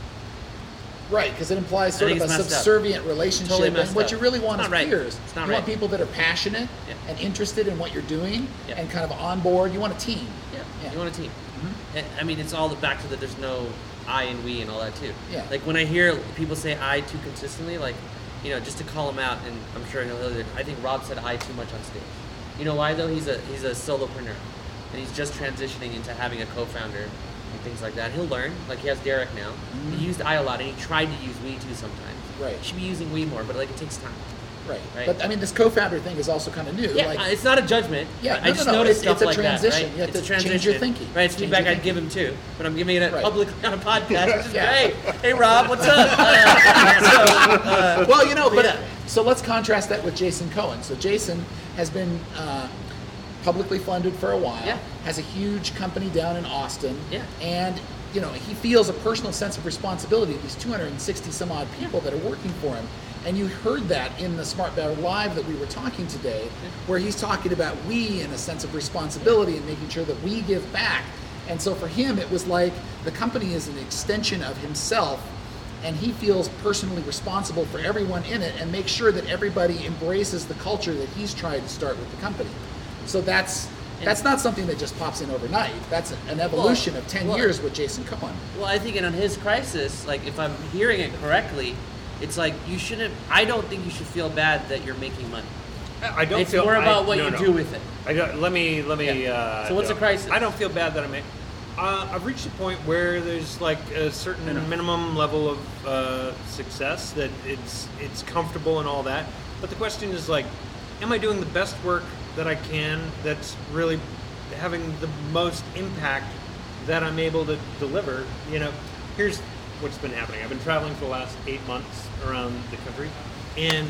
Right, because it implies I sort think of a it's messed up. subservient relationship. Totally and messed what up. you really want It's is not right. peers. It's not you want right. people that are passionate Yeah. and interested in what you're doing Yeah. and kind of on board. You want a team. Yeah, Yeah. you want a team. And, I mean, it's all the back to that. There's no I and we and all that too. Yeah. Like when I hear people say I too consistently, like, you know, just to call him out, and I'm sure he'll. he'll I think Rob said I too much on stage. You know why though? He's a he's a solopreneur, and he's just transitioning into having a co-founder and things like that. He'll learn. Like he has Derek now. Mm-hmm. He used I a lot, and he tried to use we too sometimes. Right. He should be using we more, but like it takes time. Right. Right. But I mean, this co-founder thing is also kind of new. Yeah, like, uh, it's not a judgment. Yeah, I no, just no, no, noticed it's- stuff it's a like transition. that. Right? You have it's to a change transition. your thinking. Right, it's Change feedback your I'd give him too, but I'm giving it Right. publicly on a podcast, which is Yeah. great. Hey, Rob, what's up? Uh, so, uh, well, you know, but yeah. so let's contrast that with Jason Cohen. So Jason has been uh, publicly funded for a while. Yeah. Has a huge company down in Austin. Yeah. And you know, he feels a personal sense of responsibility. These two hundred sixty some odd people that are working for him. And you heard that in the Smart Better Live that we were talking today, where he's talking about we and a sense of responsibility and making sure that we give back. And so for him, it was like the company is an extension of himself, and he feels personally responsible for everyone in it and make sure that everybody embraces the culture that he's tried to start with the company. So that's that's not something that just pops in overnight. That's an evolution of ten well- years with Jason Cohen. Well, I think, and on his crisis, like if I'm hearing it correctly, it's like you shouldn't. I don't think you should feel bad that you're making money. I don't It's feel more about I, what no, you no. do with it. I don't, let me let me. Yeah. Uh, So what's the don't- crisis? I don't feel bad that I make. Uh, I've reached a point where there's like a certain No, no. minimum level of uh, success that it's it's comfortable and all that. But the question is like, am I doing the best work that I can? That's really having the most impact that I'm able to deliver. You know, here's what's been happening. I've been traveling for the last eight months around the country, and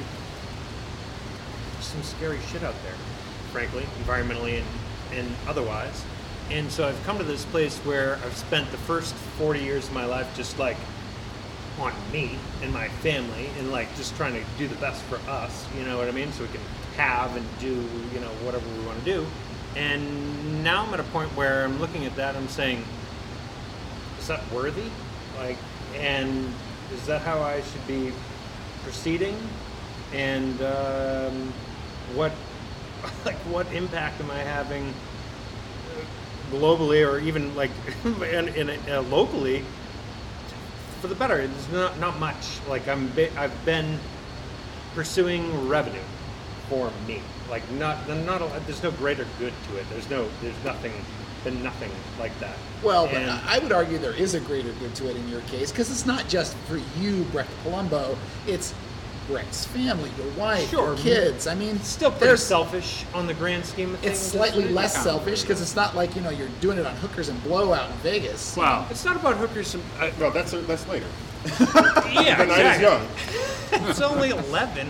there's some scary shit out there, frankly, environmentally and, and otherwise. And so I've come to this place where I've spent the first forty years of my life just like on me and my family and like just trying to do the best for us, you know what I mean? So we can have and do, you know, whatever we want to do. And now I'm at a point where I'm looking at that and I'm saying, is that worthy? Like, and is that how I should be proceeding? And um, what, like, what impact am I having globally, or even like in, in uh, locally, for the better? It's not not much. Like I'm, bi- I've been pursuing revenue for me. Like not, not. A, there's no greater good to it. There's no, there's nothing, been nothing like that. Well, but And- I would argue there is a greater good to it in your case, because it's not just for you, Breck Palumbo. It's Breck's family, your wife, Sure. your kids. I mean, still pretty there's selfish on the grand scheme of things. it's slightly isn't it? less selfish because it's not like, you know, you're doing it on hookers and blowout in Vegas. Wow. It's not about hookers. And, uh, No, that's that's later. yeah, The night is exactly. young. It's only eleven.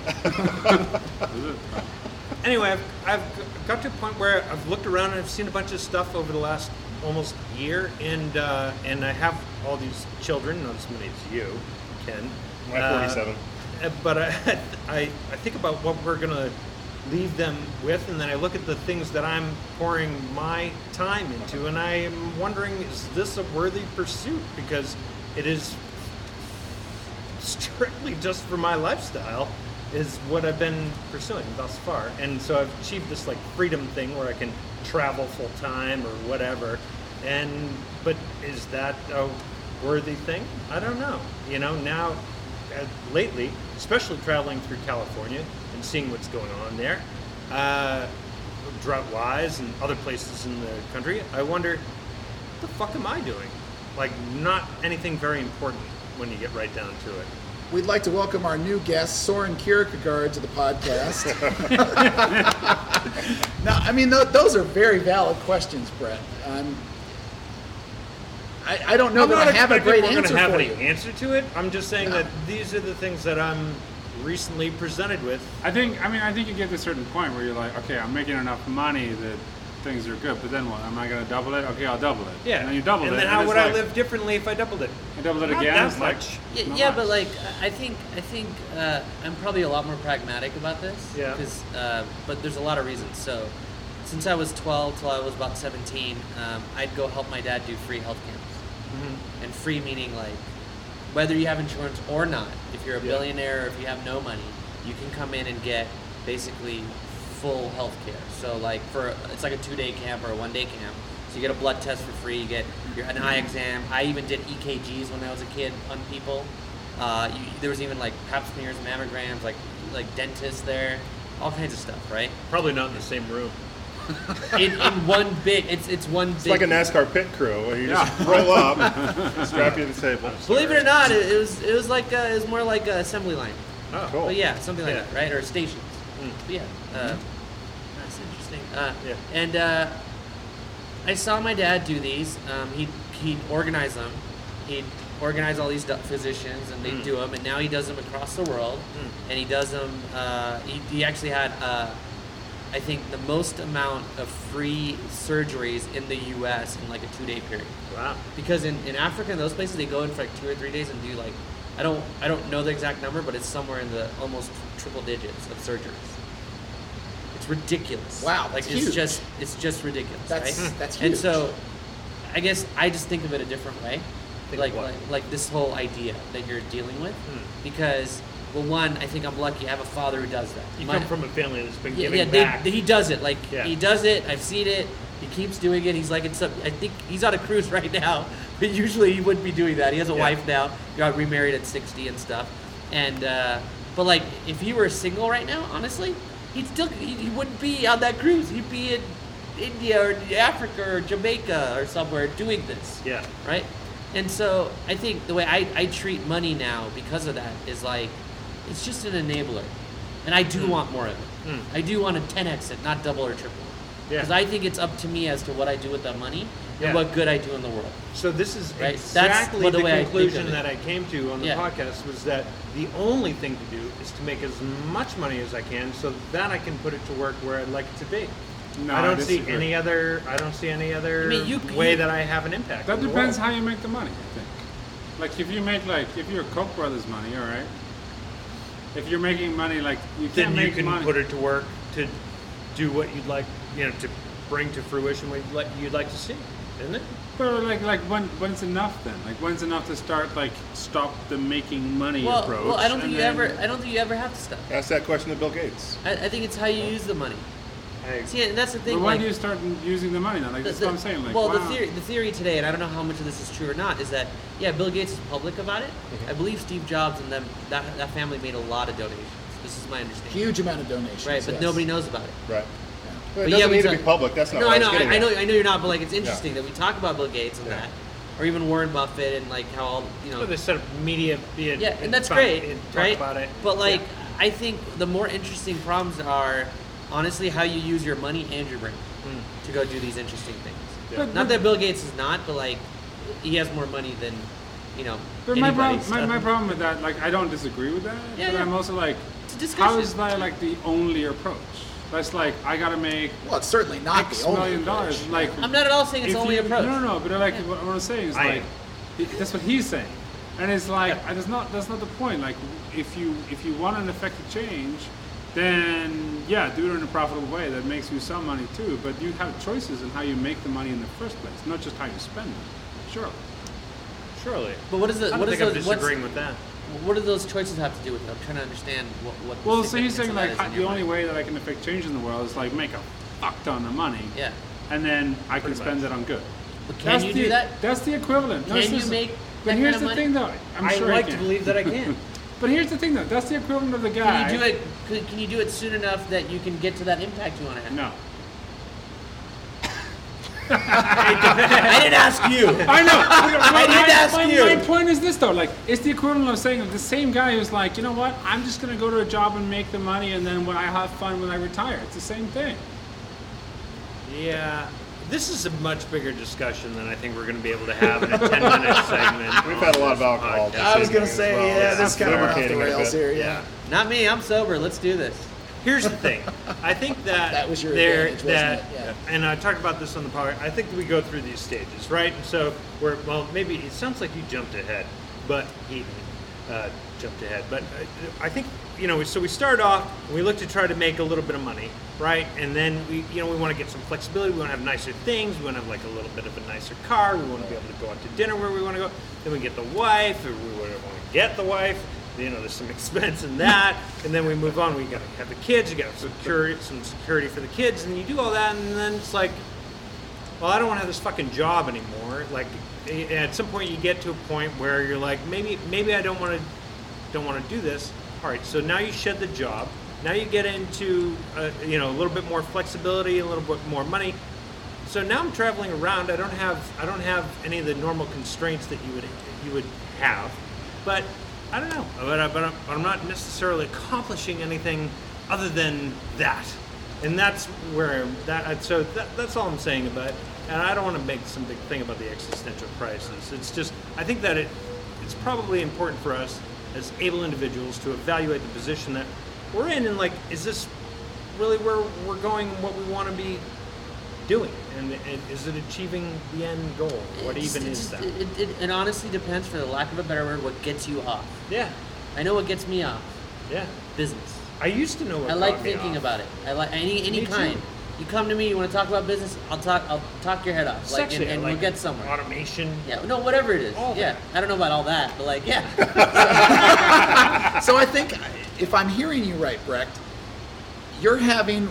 Anyway, I've, I've got to a point where I've looked around and I've seen a bunch of stuff over the last almost year, and uh, and I have all these children, not as many as you, Ken. My Uh, forty-seven. uh, but I, I I think about what we're gonna leave them with, and then I look at the things that I'm pouring my time into, and I am wondering, is this a worthy pursuit? Because it is strictly just for my lifestyle is what I've been pursuing thus far. And so I've achieved this like freedom thing where I can travel full time or whatever. And but is that a worthy thing? I don't know. You know, now uh, lately, especially traveling through California and seeing what's going on there, uh, drought-wise and other places in the country, I wonder, what the fuck am I doing? Like, not anything very important when you get right down to it. We'd like to welcome our new guest, Soren Kierkegaard, to the podcast. Now, I mean, th- those are very valid questions, Brett. Um, I, I don't know I'm that not I have a expecting great we're answer gonna have for any you. answer to it. I'm just saying No. that these are the things that I'm recently presented with. I think, I mean, I think you get to a certain point where you're like, okay, I'm making enough money that things are good, but then what? Am I going to double it? Okay, I'll double it. Yeah. And then you double and it. then and how it's would like, I live differently if I doubled it? I double it Not again. that It's like, much. Yeah, not yeah much. but like I think I think uh, I'm probably a lot more pragmatic about this. Yeah. Because, uh, but there's a lot of reasons. So, since I was twelve till I was about seventeen, um, I'd go help my dad do free health camps. Mm-hmm. And free meaning like whether you have insurance or not. If you're a Yeah. billionaire or if you have no money, you can come in and get basically full health care. So like for it's like a two day camp or a one day camp. So you get a blood test for free, you get your, an eye exam. I even did E K Gs when I was a kid on people. Uh, you, there was even like pap smears, mammograms, like like dentists there, all kinds of stuff, right? Probably not in the same room. In, in one big, it's it's one It's big. like a NASCAR pit crew where you just roll up, strap you to the table. Believe it or not, it, it was it was like uh it was more like an assembly line. Oh, Cool. But yeah, something like Yeah. that, right? Or stations. Mm. But yeah, uh, that's interesting. Uh, Yeah. And uh, I saw my dad do these. Um, he'd, he'd organize them. He'd organize all these do- physicians, and they'd Mm. do them. And now he does them across the world. Mm. And he does them. Uh, he, he actually had, uh, I think, the most amount of free surgeries in the U S in like a two-day period. Wow. Because in, in Africa and those places, they go in for like two or three days and do like, I don't I don't know the exact number, but it's somewhere in the almost triple digits of surgeries. It's ridiculous. Wow, like that's it's huge. just it's just ridiculous. That's- right? that's And huge. so, I guess I just think of it a different way, Think like, of what? like like this whole idea that you're dealing with, Hmm. because well, one, I think I'm lucky. I have a father who does that. You My- come from a family that's been yeah, giving yeah they, back. he does it. Like Yeah. he does it. I've seen it. He keeps doing it. He's like, it's. A, I think he's on a cruise right now, but usually he wouldn't be doing that. He has a Yeah. wife now. Got remarried at sixty and stuff. And uh, but like, if he were single right now, honestly, he'd still he, he wouldn't be on that cruise. He'd be in India or Africa or Jamaica or somewhere doing this. Yeah. Right. And so I think the way I, I treat money now because of that is like, it's just an enabler. And I do Mm. want more of it. Mm. I do want to ten X it, not double or triple it. Yeah. Because I think it's up to me as to what I do with that money Yeah. and what good I do in the world. So this is Right? That's exactly what the the way I think conclusion of it. that I came to on the Yeah. podcast was that the only thing to do is to make as much money as I can so that I can put it to work where I'd like it to be. No, I don't I see disagree. any other I don't see any other I mean, you- way you- that I have an impact. That on the depends world. how you make the money, I think. Like if you make like if you're Koch brothers money, all right. If you're making money like you can't Then you make can money. put it to work to do what you'd like, you know, to bring to fruition what you'd like, you'd like to see, isn't it? But like like when when's enough then? Like when's enough to start like stop the making money Well, approach? well, I don't think and you then- ever. I don't think you ever have to stop. Ask that question to Bill Gates. I, I think it's how you use the money. I, See, and that's the thing. But when like, do you start using the money now? Like the- that's the- what I'm saying. Like well, wow. the theory, the theory today, and I don't know how much of this is true or not, is that yeah, Bill Gates is public about it. Mm-hmm. I believe Steve Jobs and them that that family made a lot of donations. This is my understanding. Huge amount of donations. Right, but yes. nobody knows about it. Right. But It yeah, doesn't we need to talk- be public. That's not no, what I I know, was getting I, I know, at. I know you're not, but like it's interesting that we talk about Bill Gates and Yeah. that, or even Warren Buffett and like how all you know. well, they set up media, be Yeah, and that's talk- great, and talk right? about it. But like, Yeah. I think the more interesting problems are honestly how you use your money and your brain Mm. to go do these interesting things. But- Not that Bill Gates is not, but like, he has more money than, you know, But my anybody. problem, my, so- my problem with that, like I don't disagree with that, Yeah, but yeah. I'm also like, It's a discussion. how is that like the only approach? That's like I gotta make Well, it's certainly not X the only million dollars. approach. Like I'm not at all saying it's if only you, approach. No, no, no. But like what, what I'm saying is I like am. he- that's what he's saying, and it's like uh, that's not that's not the point. Like if you if you want an effective change, then yeah, do it in a profitable way that makes you some money too. But you have choices in how you make the money in the first place, not just how you spend it. Sure. Surely. But what is the I don't what is think I'm the what's, disagreeing with that. what do those choices have to do with it? I'm trying to understand what what. the Well, so he's significance saying of that like is how- in the your only mind. way that I can affect change in the world is like make a fuck ton of money. Yeah. and then I can Pretty spend much. it on good. But can That's you the, do that? That's the equivalent. No, Can it's you just- make But that here's kind of the money? thing, though. I'm I sure like I to can. believe that I can. But here's the thing, though. That's the equivalent of the guy. Can you do it? Can, can you do it soon enough that you can get to that impact you want to have? No. I didn't ask you. I know. I didn't ask my, you. My point is this, though. Like, it's the equivalent of saying the same guy who's like, you know what? I'm just gonna go to a job and make the money, and then when I have fun when I retire, it's the same thing. Yeah, this is a much bigger discussion than I think we're going to be able to have in a ten-minute segment. We've had a lot of on this alcohol. podcast. I was gonna as say, well. yeah, Yeah, this is kind of off the lubricating a rails bit. here. Yeah. Not me. I'm sober. Let's do this. Here's the thing. I think that That was your there, advantage, wasn't that, it? Yeah. and I talked about this on the power. I think that we go through these stages, right? And so we're well, maybe it sounds like you jumped ahead, but he uh, jumped ahead. But uh, I think you know. So we start off. We look to try to make a little bit of money, right? And then we, you know, we want to get some flexibility. We want to have nicer things. We want to have like a little bit of a nicer car. We want to be able to go out to dinner where we want to go. Then we get the wife, or we want to get the wife. You know, there's some expense in that, and then we move on. We got to have the kids. You got to security, some security for the kids, and you do all that, and then it's like, well, I don't want to have this fucking job anymore. Like, at some point, you get to a point where you're like, maybe, maybe I don't want to, don't want to do this. All right, so now you shed the job. Now you get into, uh, you know, a little bit more flexibility, a little bit more money. So now I'm traveling around. I don't have, I don't have any of the normal constraints that you would, you would have, but. I don't know, but, I, but, I'm, but I'm not necessarily accomplishing anything other than that, and that's where I'm, that. So that, that's all I'm saying about it. And I don't want to make some big thing about the existential crisis. It's just I think that it it's probably important for us as able individuals to evaluate the position that we're in, and like, is this really where we're going? What we want to be doing, and, and is it achieving the end goal? What It's- even it's- is that? It, it, it honestly depends, for the lack of a better word, what gets you off. Yeah, I know what gets me off. yeah. Business. I used to know what I like got me thinking off. about it. I like any any Me too. kind. You come to me, you want to talk about business, I'll talk. I'll talk your head off, like, Sexy, and, and like we'll get somewhere. Automation. Yeah, no, whatever it is. All yeah, that. I don't know about all that, but like, yeah. So I think, if I'm hearing you right, Brecht, you're having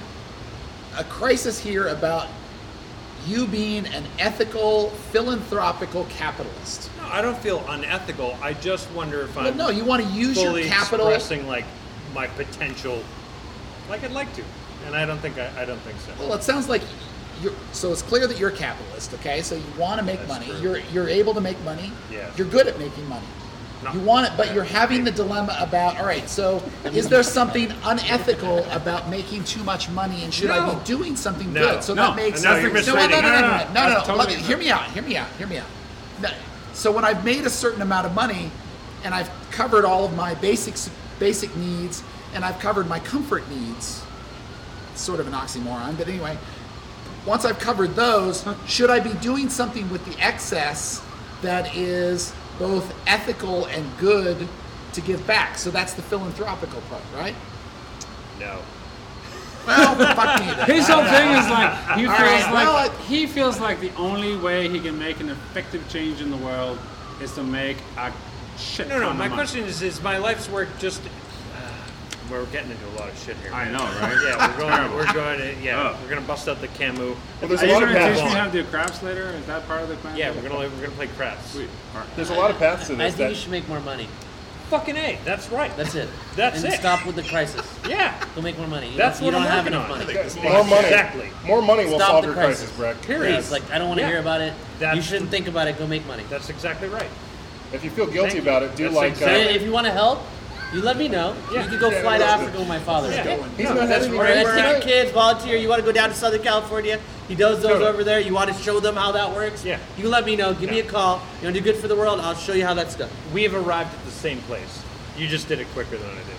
a crisis here about you being an ethical, philanthropical capitalist. No, I don't feel unethical. I just wonder if Well, I'm no, you want to use your fully capital. expressing like my potential, like I'd like to, and I don't think I, I don't think so. Well, it sounds like you're. So it's clear that you're a capitalist. Okay, so you want to make That's money. true. You're you're able to make money. Yes. You're good at making money. No. You want it, but you're having the dilemma about. All right, so is there something unethical about making too much money, and should I No. be doing something No, good? So no, that makes and now you're no, no, no, no, misreading. no, no, no, No, no, no, no, that's no. Let totally me, hear me out. Hear me out. Hear me out. No, so when I've made a certain amount of money, and I've covered all of my basic basic needs, and I've covered my comfort needs. It's sort of an oxymoron, but anyway. Once I've covered those, should I be doing something with the excess that is both ethical and good to give back? So that's the philanthropical part, right? No. Well, fuck me then. His whole thing is like he All feels right, like well, it- he feels like the only way he can make an effective change in the world is to make a shit. No, no. ton of My money. question is: Is my life's work just? Uh, we're getting into a lot of shit here. I man. know, right? Yeah, we're going. Terrible. we're going. To, yeah, Oh. we're gonna bust out the Camus. Well, there's Are a you lot of going to teach paths. me how to do craps later? Is that part of the plan? Yeah, we're gonna we're gonna play craps. Sweet. All right. There's a lot of paths to I this. think That, you should make more money. Fucking A. That's right. That's it. That's and it. Stop with the crisis. Yeah. Go make more money. You That's don't, you what don't I'm have working enough on. money. Guys, more money. Exactly. More money will Stop solve the your crisis. crisis, Breck. Period. Please, like I don't want to Yeah. hear about it. That's you shouldn't think about it. Go make money. That's exactly right. If you feel guilty Thank you. about it, do That's like. exactly- Uh, If you want to help, you let me know. Yeah. You could go Yeah, fly to listen. Africa with my father. Yeah. He's No, not that's having Or right. any- let's take your kids, volunteer. You want to go down to Southern California? He does those Totally. over there. You want to show them how that works? Yeah. You let me know. Give me a Yeah. call. You want to do good for the world? I'll show you how that's done. We have arrived at the same place. You just did it quicker than I did.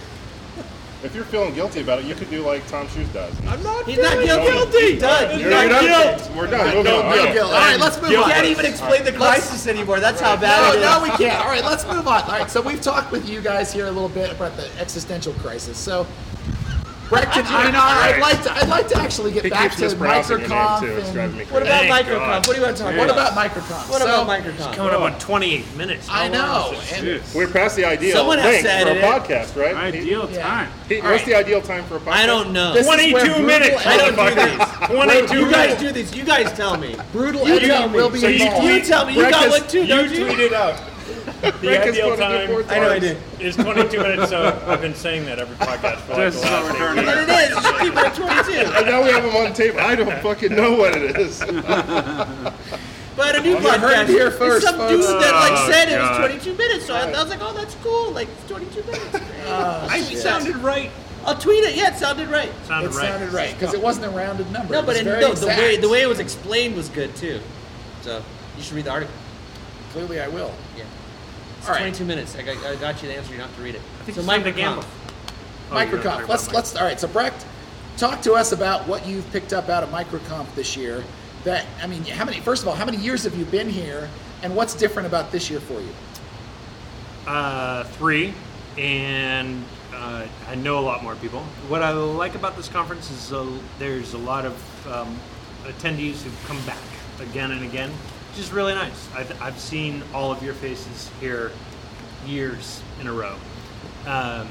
If you're feeling guilty about it, you could do like Tom Shoes does. I'm not He's not guilty. He's done. You're, you're done. We're done. Moving on. No Okay. guilt. All right, let's move You on. can't even explain the crisis anymore. That's how bad it No, is. no, we can't. All right, let's move on. All right, so we've talked with you guys here a little bit about the existential crisis. So Brecht and Einar, I'd like to, I'd like to actually get He back keeps to mispronouncing your name MicroConf. too. It's and- driving me crazy. What about Thank MicroConf? God. What do you want to talk What about? about MicroConf? What So, about MicroConf? Coming up on twenty-eight minutes. I How long know. is this? And Jeez. We're past the ideal Someone has length to for a edit it. podcast, right? Ideal Yeah. time. Pete, All what's right. the ideal time for a podcast? I don't know. This is where twenty-two brutal minutes. I don't do Motherfucker. these. twenty-two You guys minutes. do these. You guys tell me. Brutal You editing tell me. will be So you involved. You tell me. You got Breakfast- one too, don't you? tweet it out. The Breakfast ideal put it time before I know I did. is twenty-two minutes, so I've been saying that every podcast for like This the is what last we're eight doing. weeks. And it is. You should keep it at twenty-two. And now we have them on tape. I don't fucking know what it is. But a new You heard podcast. it here it's first, some folks. dude that like Oh, said it was God. twenty-two minutes, so I, I was like, oh, that's cool. Like it's twenty-two minutes. I sounded right. I'll tweet it. Yeah, it sounded right. Sounded It right. sounded right because it wasn't a rounded number. No, It but was in, very no, the way exact. the way it was explained was good too. So you should read the article. Clearly, I will. Yeah. It's All right. twenty-two minutes. I got, I got you the answer. You don't have to read it. think So it's time to gamble. MicroConf. Oh, you're gonna MicroConf. talk Let's about let's all right. So Brecht, talk to us about what you've picked up out of MicroConf this year. That I mean, how many? First of all, how many years have you been here, and what's different about this year for you? Uh, three, and uh, I know a lot more people. What I like about this conference is uh, there's a lot of um, attendees who've come back again and again, which is really nice. I've, I've seen all of your faces here years in a row. Um,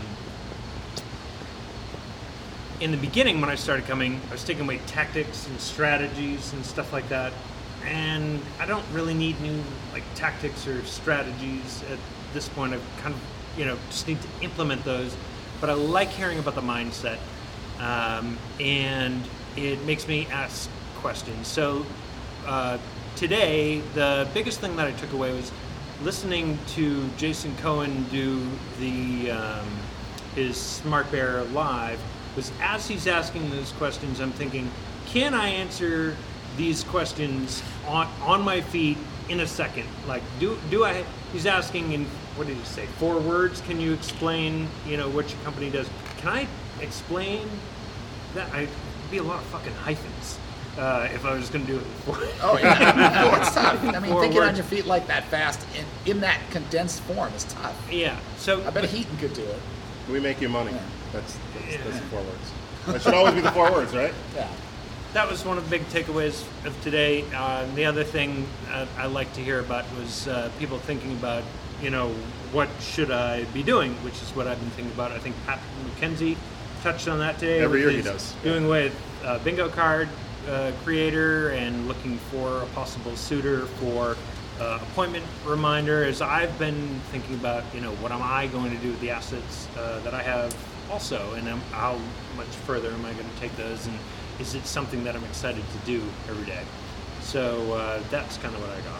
in the beginning, when I started coming, I was taking away tactics and strategies and stuff like that. And I don't really need new like tactics or strategies at this point. I kind of, you know, just need to implement those. But I like hearing about the mindset, um, and it makes me ask questions. So uh, today, the biggest thing that I took away was listening to Jason Cohen do the um, his Smart Bear live. Was as he's asking those questions, I'm thinking, can I answer these questions on on my feet in a second? Like, do do I? He's asking in what did he say? Four words. Can you explain? You know what your company does? Can I explain that? I it'd be a lot of fucking hyphens uh, if I was going to do it. Before. Oh yeah, it's tough. I mean, Four thinking on words. your feet like that fast in, in that condensed form is tough. Yeah. So I bet Heaton could do it. We make you money. Yeah. That's that's, that's the four words. That should always be the four words, right? Yeah. that was one of the big takeaways of today. Uh, the other thing uh, I like to hear about was uh, people thinking about, you know, what should I be doing, which is what I've been thinking about. I think Pat McKenzie touched on that today. Every with year he his does. Doing with uh, bingo card uh, creator and looking for a possible suitor for uh, appointment reminder. As I've been thinking about, you know, what am I going to do with the assets uh, that I have also, and um, how much further am I going to take those, and is it something that I'm excited to do every day? So uh, that's kind of what I got.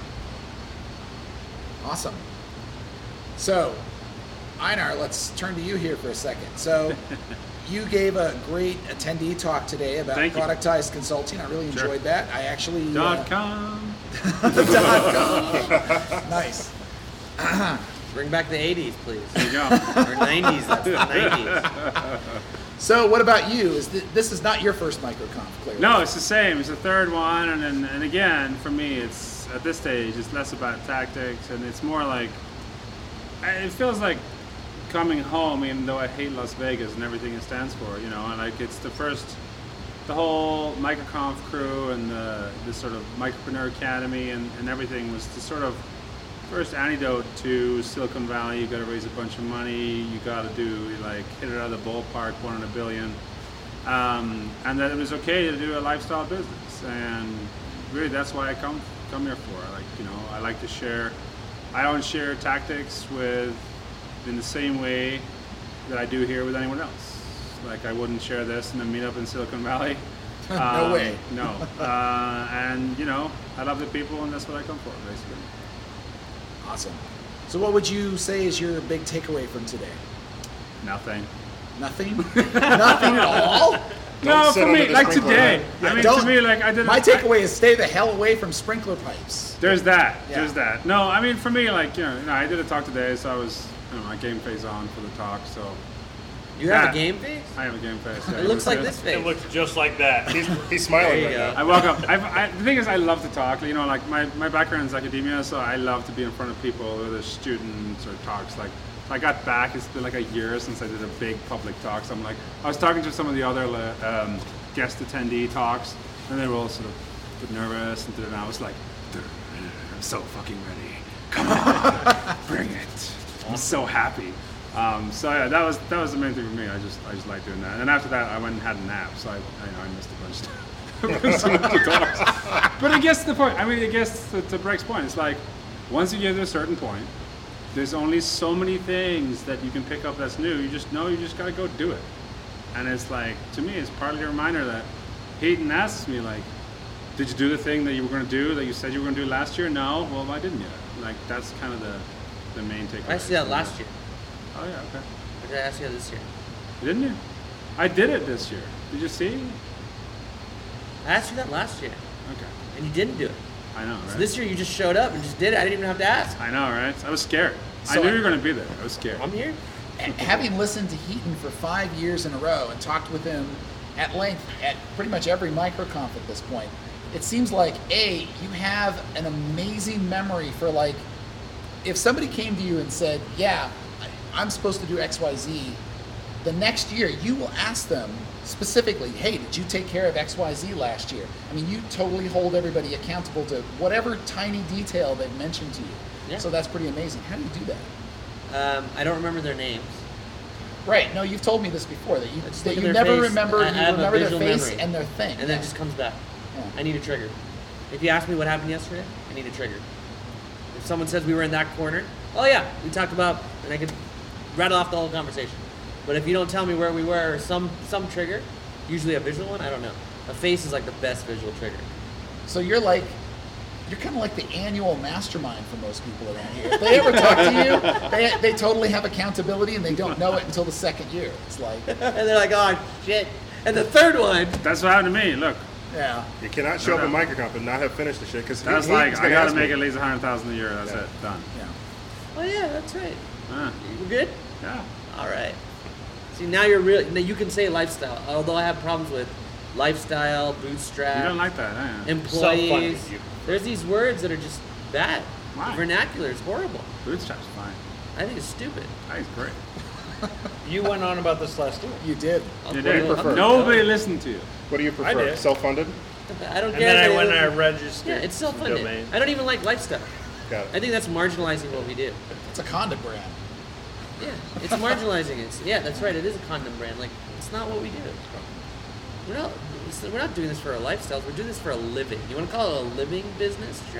Awesome. So, Einar, let's turn to you here for a second. So, you gave a great attendee talk today about Thank you. productized consulting. I really Sure. enjoyed that. I actually Dot uh, com. dot com. Nice. Bring back the eighties, please. There you go. Or nineties. That's the nineties. So, what about you? Is th- this is not your first MicroConf, clearly? No, it's the same. It's the third one, and and, and again, for me, it's at this stage, it's less about tactics, and it's more like it feels like coming home, even though I hate Las Vegas and everything it stands for. You know, and like it's the first, the whole MicroConf crew and the this sort of Micropreneur Academy and, and everything was the sort of first antidote to Silicon Valley. You got to raise a bunch of money. You got to do like hit it out of the ballpark, one in a billion. Um, and that it was okay to do a lifestyle business, and really that's why I come come here for. Like, you know, I like to share. I don't share tactics with in the same way that I do here with anyone else. Like, I wouldn't share this in a meetup in Silicon Valley. No Um, way. No. Uh, and you know, I love the people, and that's what I come for, basically. Awesome. So, what would you say is your big takeaway from today? Nothing. Nothing? Nothing at all? No, sit for under me, the like sprinkler today. head. I mean, Don't- to me, like I did. My I- takeaway is stay the hell away from sprinkler pipes. There's that. Yeah. There's that. No, I mean, for me, like, you know, you know, I did a talk today, so I was, you know, my game face on for the talk, so You have Yeah. a game face? I have a game face. yeah. It looks like Yeah. this face. It looks just like that. He's, he's smiling There you right go. now. I welcome. I've, I, the thing is, I love to talk. You know, like my, my background is academia, so I love to be in front of people, whether students or talks. Like, I got back. It's been like a year since I did a big public talk. So I'm like, I was talking to some of the other um, guest attendee talks, and they were all sort of a bit nervous, and then I was like, I'm so fucking ready. Come on, bring it. I'm so happy. Um, so yeah, that was that was the main thing for me. I just I just like doing that. And then after that, I went and had a nap. So I I, know, I missed a bunch of stuff. But I guess the point. I mean, I guess to, to Breck's point, it's like once you get to a certain point, there's only so many things that you can pick up that's new. You just know you just gotta go do it. And it's like, to me, it's partly a reminder that Hayden asks me like, did you do the thing that you were gonna do that you said you were gonna do last year? No, well I didn't yet. Like that's kind of the the main takeaway. I asked you that last year. Oh yeah, okay. Or did I ask you that this year? Didn't you? I did it this year. Did you see? I asked you that last year, Okay. and you didn't do it. I know, right? So this year you just showed up and just did it. I didn't even have to ask. I know, right? I was scared. I So knew I- you were gonna be there. I was scared. I'm here. Having listened to Heaton for five years in a row and talked with him at length at pretty much every microconf at this point, it seems like, A, you have an amazing memory for like, if somebody came to you and said, yeah, I- I'm supposed to do X Y Z, the next year you will ask them specifically, hey, did you take care of X Y Z last year? I mean, you totally hold everybody accountable to whatever tiny detail they've mentioned to you. Yeah. So that's pretty amazing. How do you do that? Um, I don't remember their names. Right. No, you've told me this before that you I just that look at you their never face. remember. I- I You have a remember their visual face memory. and their thing, And then yeah. it just comes back. Yeah. I need a trigger. If you ask me what happened yesterday, I need a trigger. If someone says we were in that corner, oh yeah, we talked about, and I could rattle off the whole conversation. But if you don't tell me where we were, or some some trigger, usually a visual one, I don't know. A face is like the best visual trigger. So you're like, you're kind of like the annual mastermind for most people around here. If they ever talk to you, they they totally have accountability and they don't know it until the second year. It's like, And they're like, oh shit. And the third one, That's what happened to me. Look, yeah. You cannot show up at microconf and not have finished the shit because that's like I gotta make at least a hundred thousand a year. That's Yeah. it. Done. Yeah. oh yeah, that's right. Ah, You good? yeah. All right. See, now you're real. Now you can say lifestyle, although I have problems with lifestyle, bootstrap, You don't like that, eh? employees. Self-funded, you- There's these words that are just bad. Why? The vernacular is horrible. Bootstrap's fine. I think it's stupid. That is great. You went on about this last year. You did. I'll You put did. it- I'll prefer? put it Nobody down. listened to you. What do you I prefer? did. Self-funded? I don't And care. then if I went they- and I registered. Yeah, it's the self-funded. domain. I don't even like lifestyle. Got it. I think that's marginalizing what we do. It's a condom brand. Yeah, it's marginalizing it. Yeah, that's right. It is a condom brand. Like, it's not what we do. We're not. it's- We're not doing this for our lifestyles. We're doing this for a living. You want to call it a living business? Sure.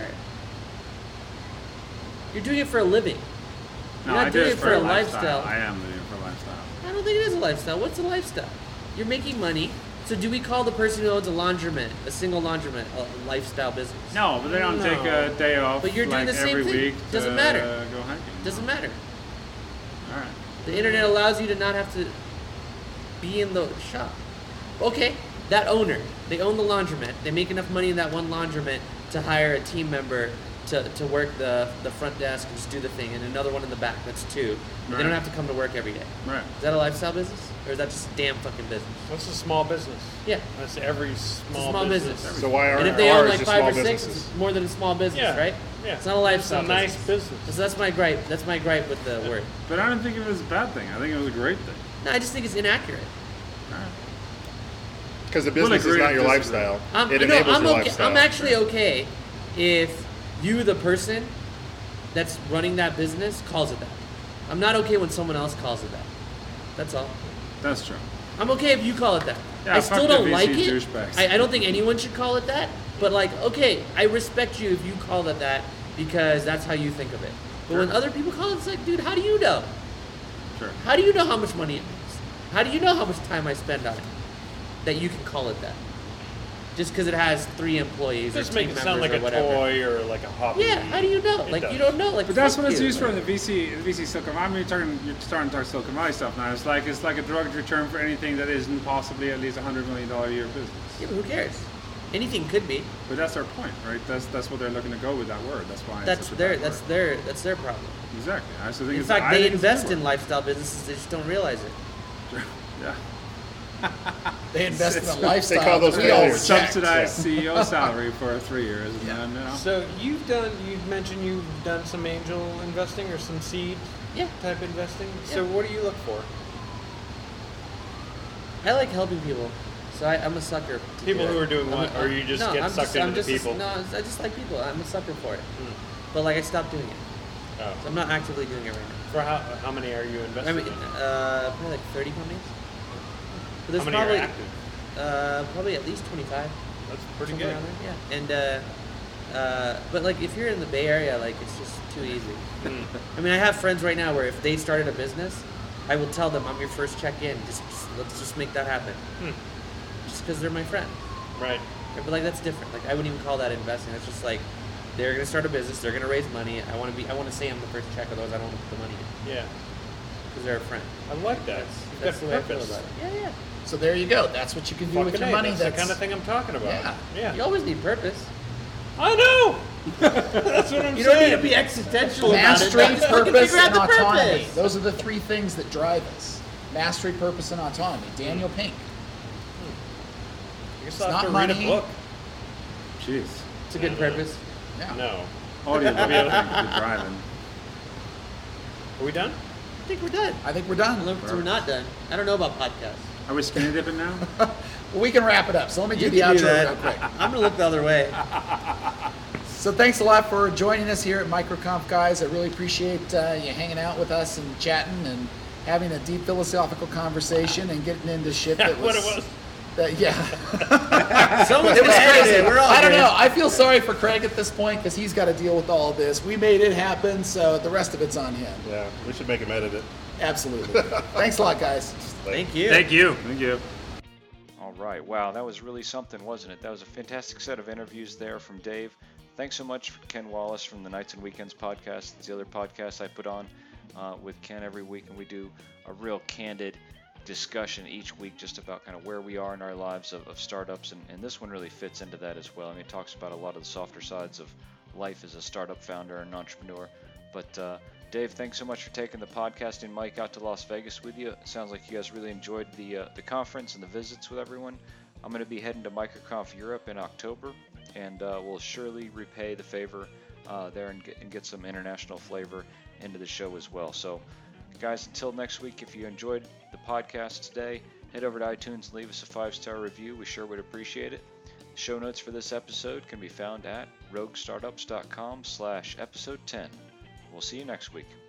You're doing it for a living. No, You're not I do doing it it for for a a lifestyle. lifestyle. I am doing it for a lifestyle. I don't think it is a lifestyle. What's a lifestyle? You're making money. So do we call the person who owns a laundromat, a single laundromat, a lifestyle business? No, but they don't take a day off. But you're doing like the same every thing. week. Doesn't to, matter. uh, Go hiking. Doesn't matter. All right. The internet allows you to not have to be in the shop. Okay, that owner, they own the laundromat. They make enough money in that one laundromat to hire a team member to, to work the, the front desk and just do the thing, and another one in the back. That's two. But They don't Right. have to come to work every day. Right. Is that a lifestyle business? Or is that just damn fucking business? What's a small business? Yeah, That's every it's small, a small business. business. So why are And if they own ours like just five small or six, businesses? it's more than a small business, Yeah, right? yeah. It's not a lifestyle It's a nice business. business. So that's my gripe. That's my gripe with the word. But I don't think it was a bad thing. I think it was a great thing. No, I just think it's inaccurate. All right. Because the We'll business is agree not to your disagree. lifestyle. I'm, it no, enables I'm your okay. lifestyle. I'm actually okay if you, the person that's running that business, calls it that. I'm not okay when someone else calls it that. That's all. That's true. I'm okay if you call it that. Yeah, I fuck still the don't V C like it. douchebags. I, I don't think anyone should call it that. But like, okay, I respect you if you call it that because that's how you think of it. But when Sure. other people call it, it's like, dude, how do you know? Sure. How do you know how much money it makes? How do you know how much time I spend on it? That you can call it that. Just because it has three employees Just or make team it sound members like or a whatever. toy or like a hobby. Yeah, how do you know? It Like, does. you don't know. Like, But that's fuck what it's you. used for in the V C, the V C Silicon Valley. I mean, you're, talking, you're starting to talk Silicon Valley stuff now. It's like it's like a derogatory term for anything that isn't possibly at least a hundred million dollar a year business. Yeah, but who cares? Anything could be. But that's their point, right? That's that's what they're looking to go with that word. That's why. That's it's such a their bad that's word. their that's their problem. Exactly. I also think In it's, fact, I they think it's a invest good in word. lifestyle businesses. They just don't realize it. Yeah. They invest in a lifestyle. They call those that we all failures. reject. Subsidized C E O salary for three years. And Yeah. then, you know, So you've done, you've mentioned you've done some angel investing or some seed Yeah. type investing. So Yeah. what do you look for? I like helping people, so I, I'm a sucker. to People do who it. are doing I'm what? a- Or you just no, get I'm sucked just, I'm into just people? A, no, I just like people. I'm a sucker for it. Hmm. But like I stopped doing it. Oh. So I'm not actively doing it right now. For how how many are you I investing mean, in? uh, probably like thirty companies. But there's How many probably are active? uh, probably at least twenty-five. That's pretty somewhere good. around there, Yeah, and uh, uh, but like if you're in the Bay Area, like it's just too easy. Hmm. I mean, I have friends right now where if they started a business, I will tell them I'm your first check-in. Just, just let's just make that happen. Hmm. Just because they're my friend. Right. But like that's different. Like I wouldn't even call that investing. That's just like they're gonna start a business. They're gonna raise money. I want to be. I want to say I'm the first check, otherwise I don't want to put the money in Yeah. because they're a friend. I like that. You've That's got the way I feel purpose. about it. Yeah, yeah. So there you go. That's what you can do with Fucking your A, money. that's, the kind of thing I'm talking about. Yeah. Yeah. You always need purpose. I know. That's what I'm You don't saying. need to be existential about it. Mastery, Just fucking purpose, figure out and the autonomy. purpose. Those are the three things that drive us. Mastery, purpose, and autonomy. Daniel Pink. I guess It's I'll have not to money. read a book. jeez. It's a good purpose. Yeah. No. Audio would be able to be driving. Are we done? I think we're done. I think we're done. Unless we're not done. I don't know about podcasts. Are we skinny dipping now? Well, we can wrap it up. So let me do You the can do outro that. real quick. I'm gonna look the other way. So thanks a lot for joining us here at MicroConf, guys. I really appreciate uh, you hanging out with us and chatting and having a deep philosophical conversation and getting into shit that was. What it was. That, yeah. Someone's It was gonna edit crazy. it. We're all I don't good. know. I feel sorry for Craig at this point because he's got to deal with all of this. We made it happen, so the rest of it's on him. Yeah, we should make him edit it. Absolutely. Thanks a lot, guys. Thank you. Thank you. Thank you. All right. Wow, that was really something, wasn't it? That was a fantastic set of interviews there from Dave. Thanks so much for Ken Wallace from the Nights and Weekends podcast. It's the other podcast I put on uh, with Ken every week, and we do a real candid discussion each week just about kind of where we are in our lives of, of startups, and, and this one really fits into that as well. I mean, it talks about a lot of the softer sides of life as a startup founder and entrepreneur. But uh, Dave, thanks so much for taking the podcasting mic out to Las Vegas with you. It sounds like you guys really enjoyed the uh, the conference and the visits with everyone. I'm going to be heading to MicroConf Europe in October, and uh, we'll surely repay the favor uh, there and get, and get some international flavor into the show as well. So, guys, until next week, if you enjoyed the podcast today, head over to iTunes and leave us a five-star review. We sure would appreciate it. Show notes for this episode can be found at rogue startups dot com slash episode ten. We'll see you next week.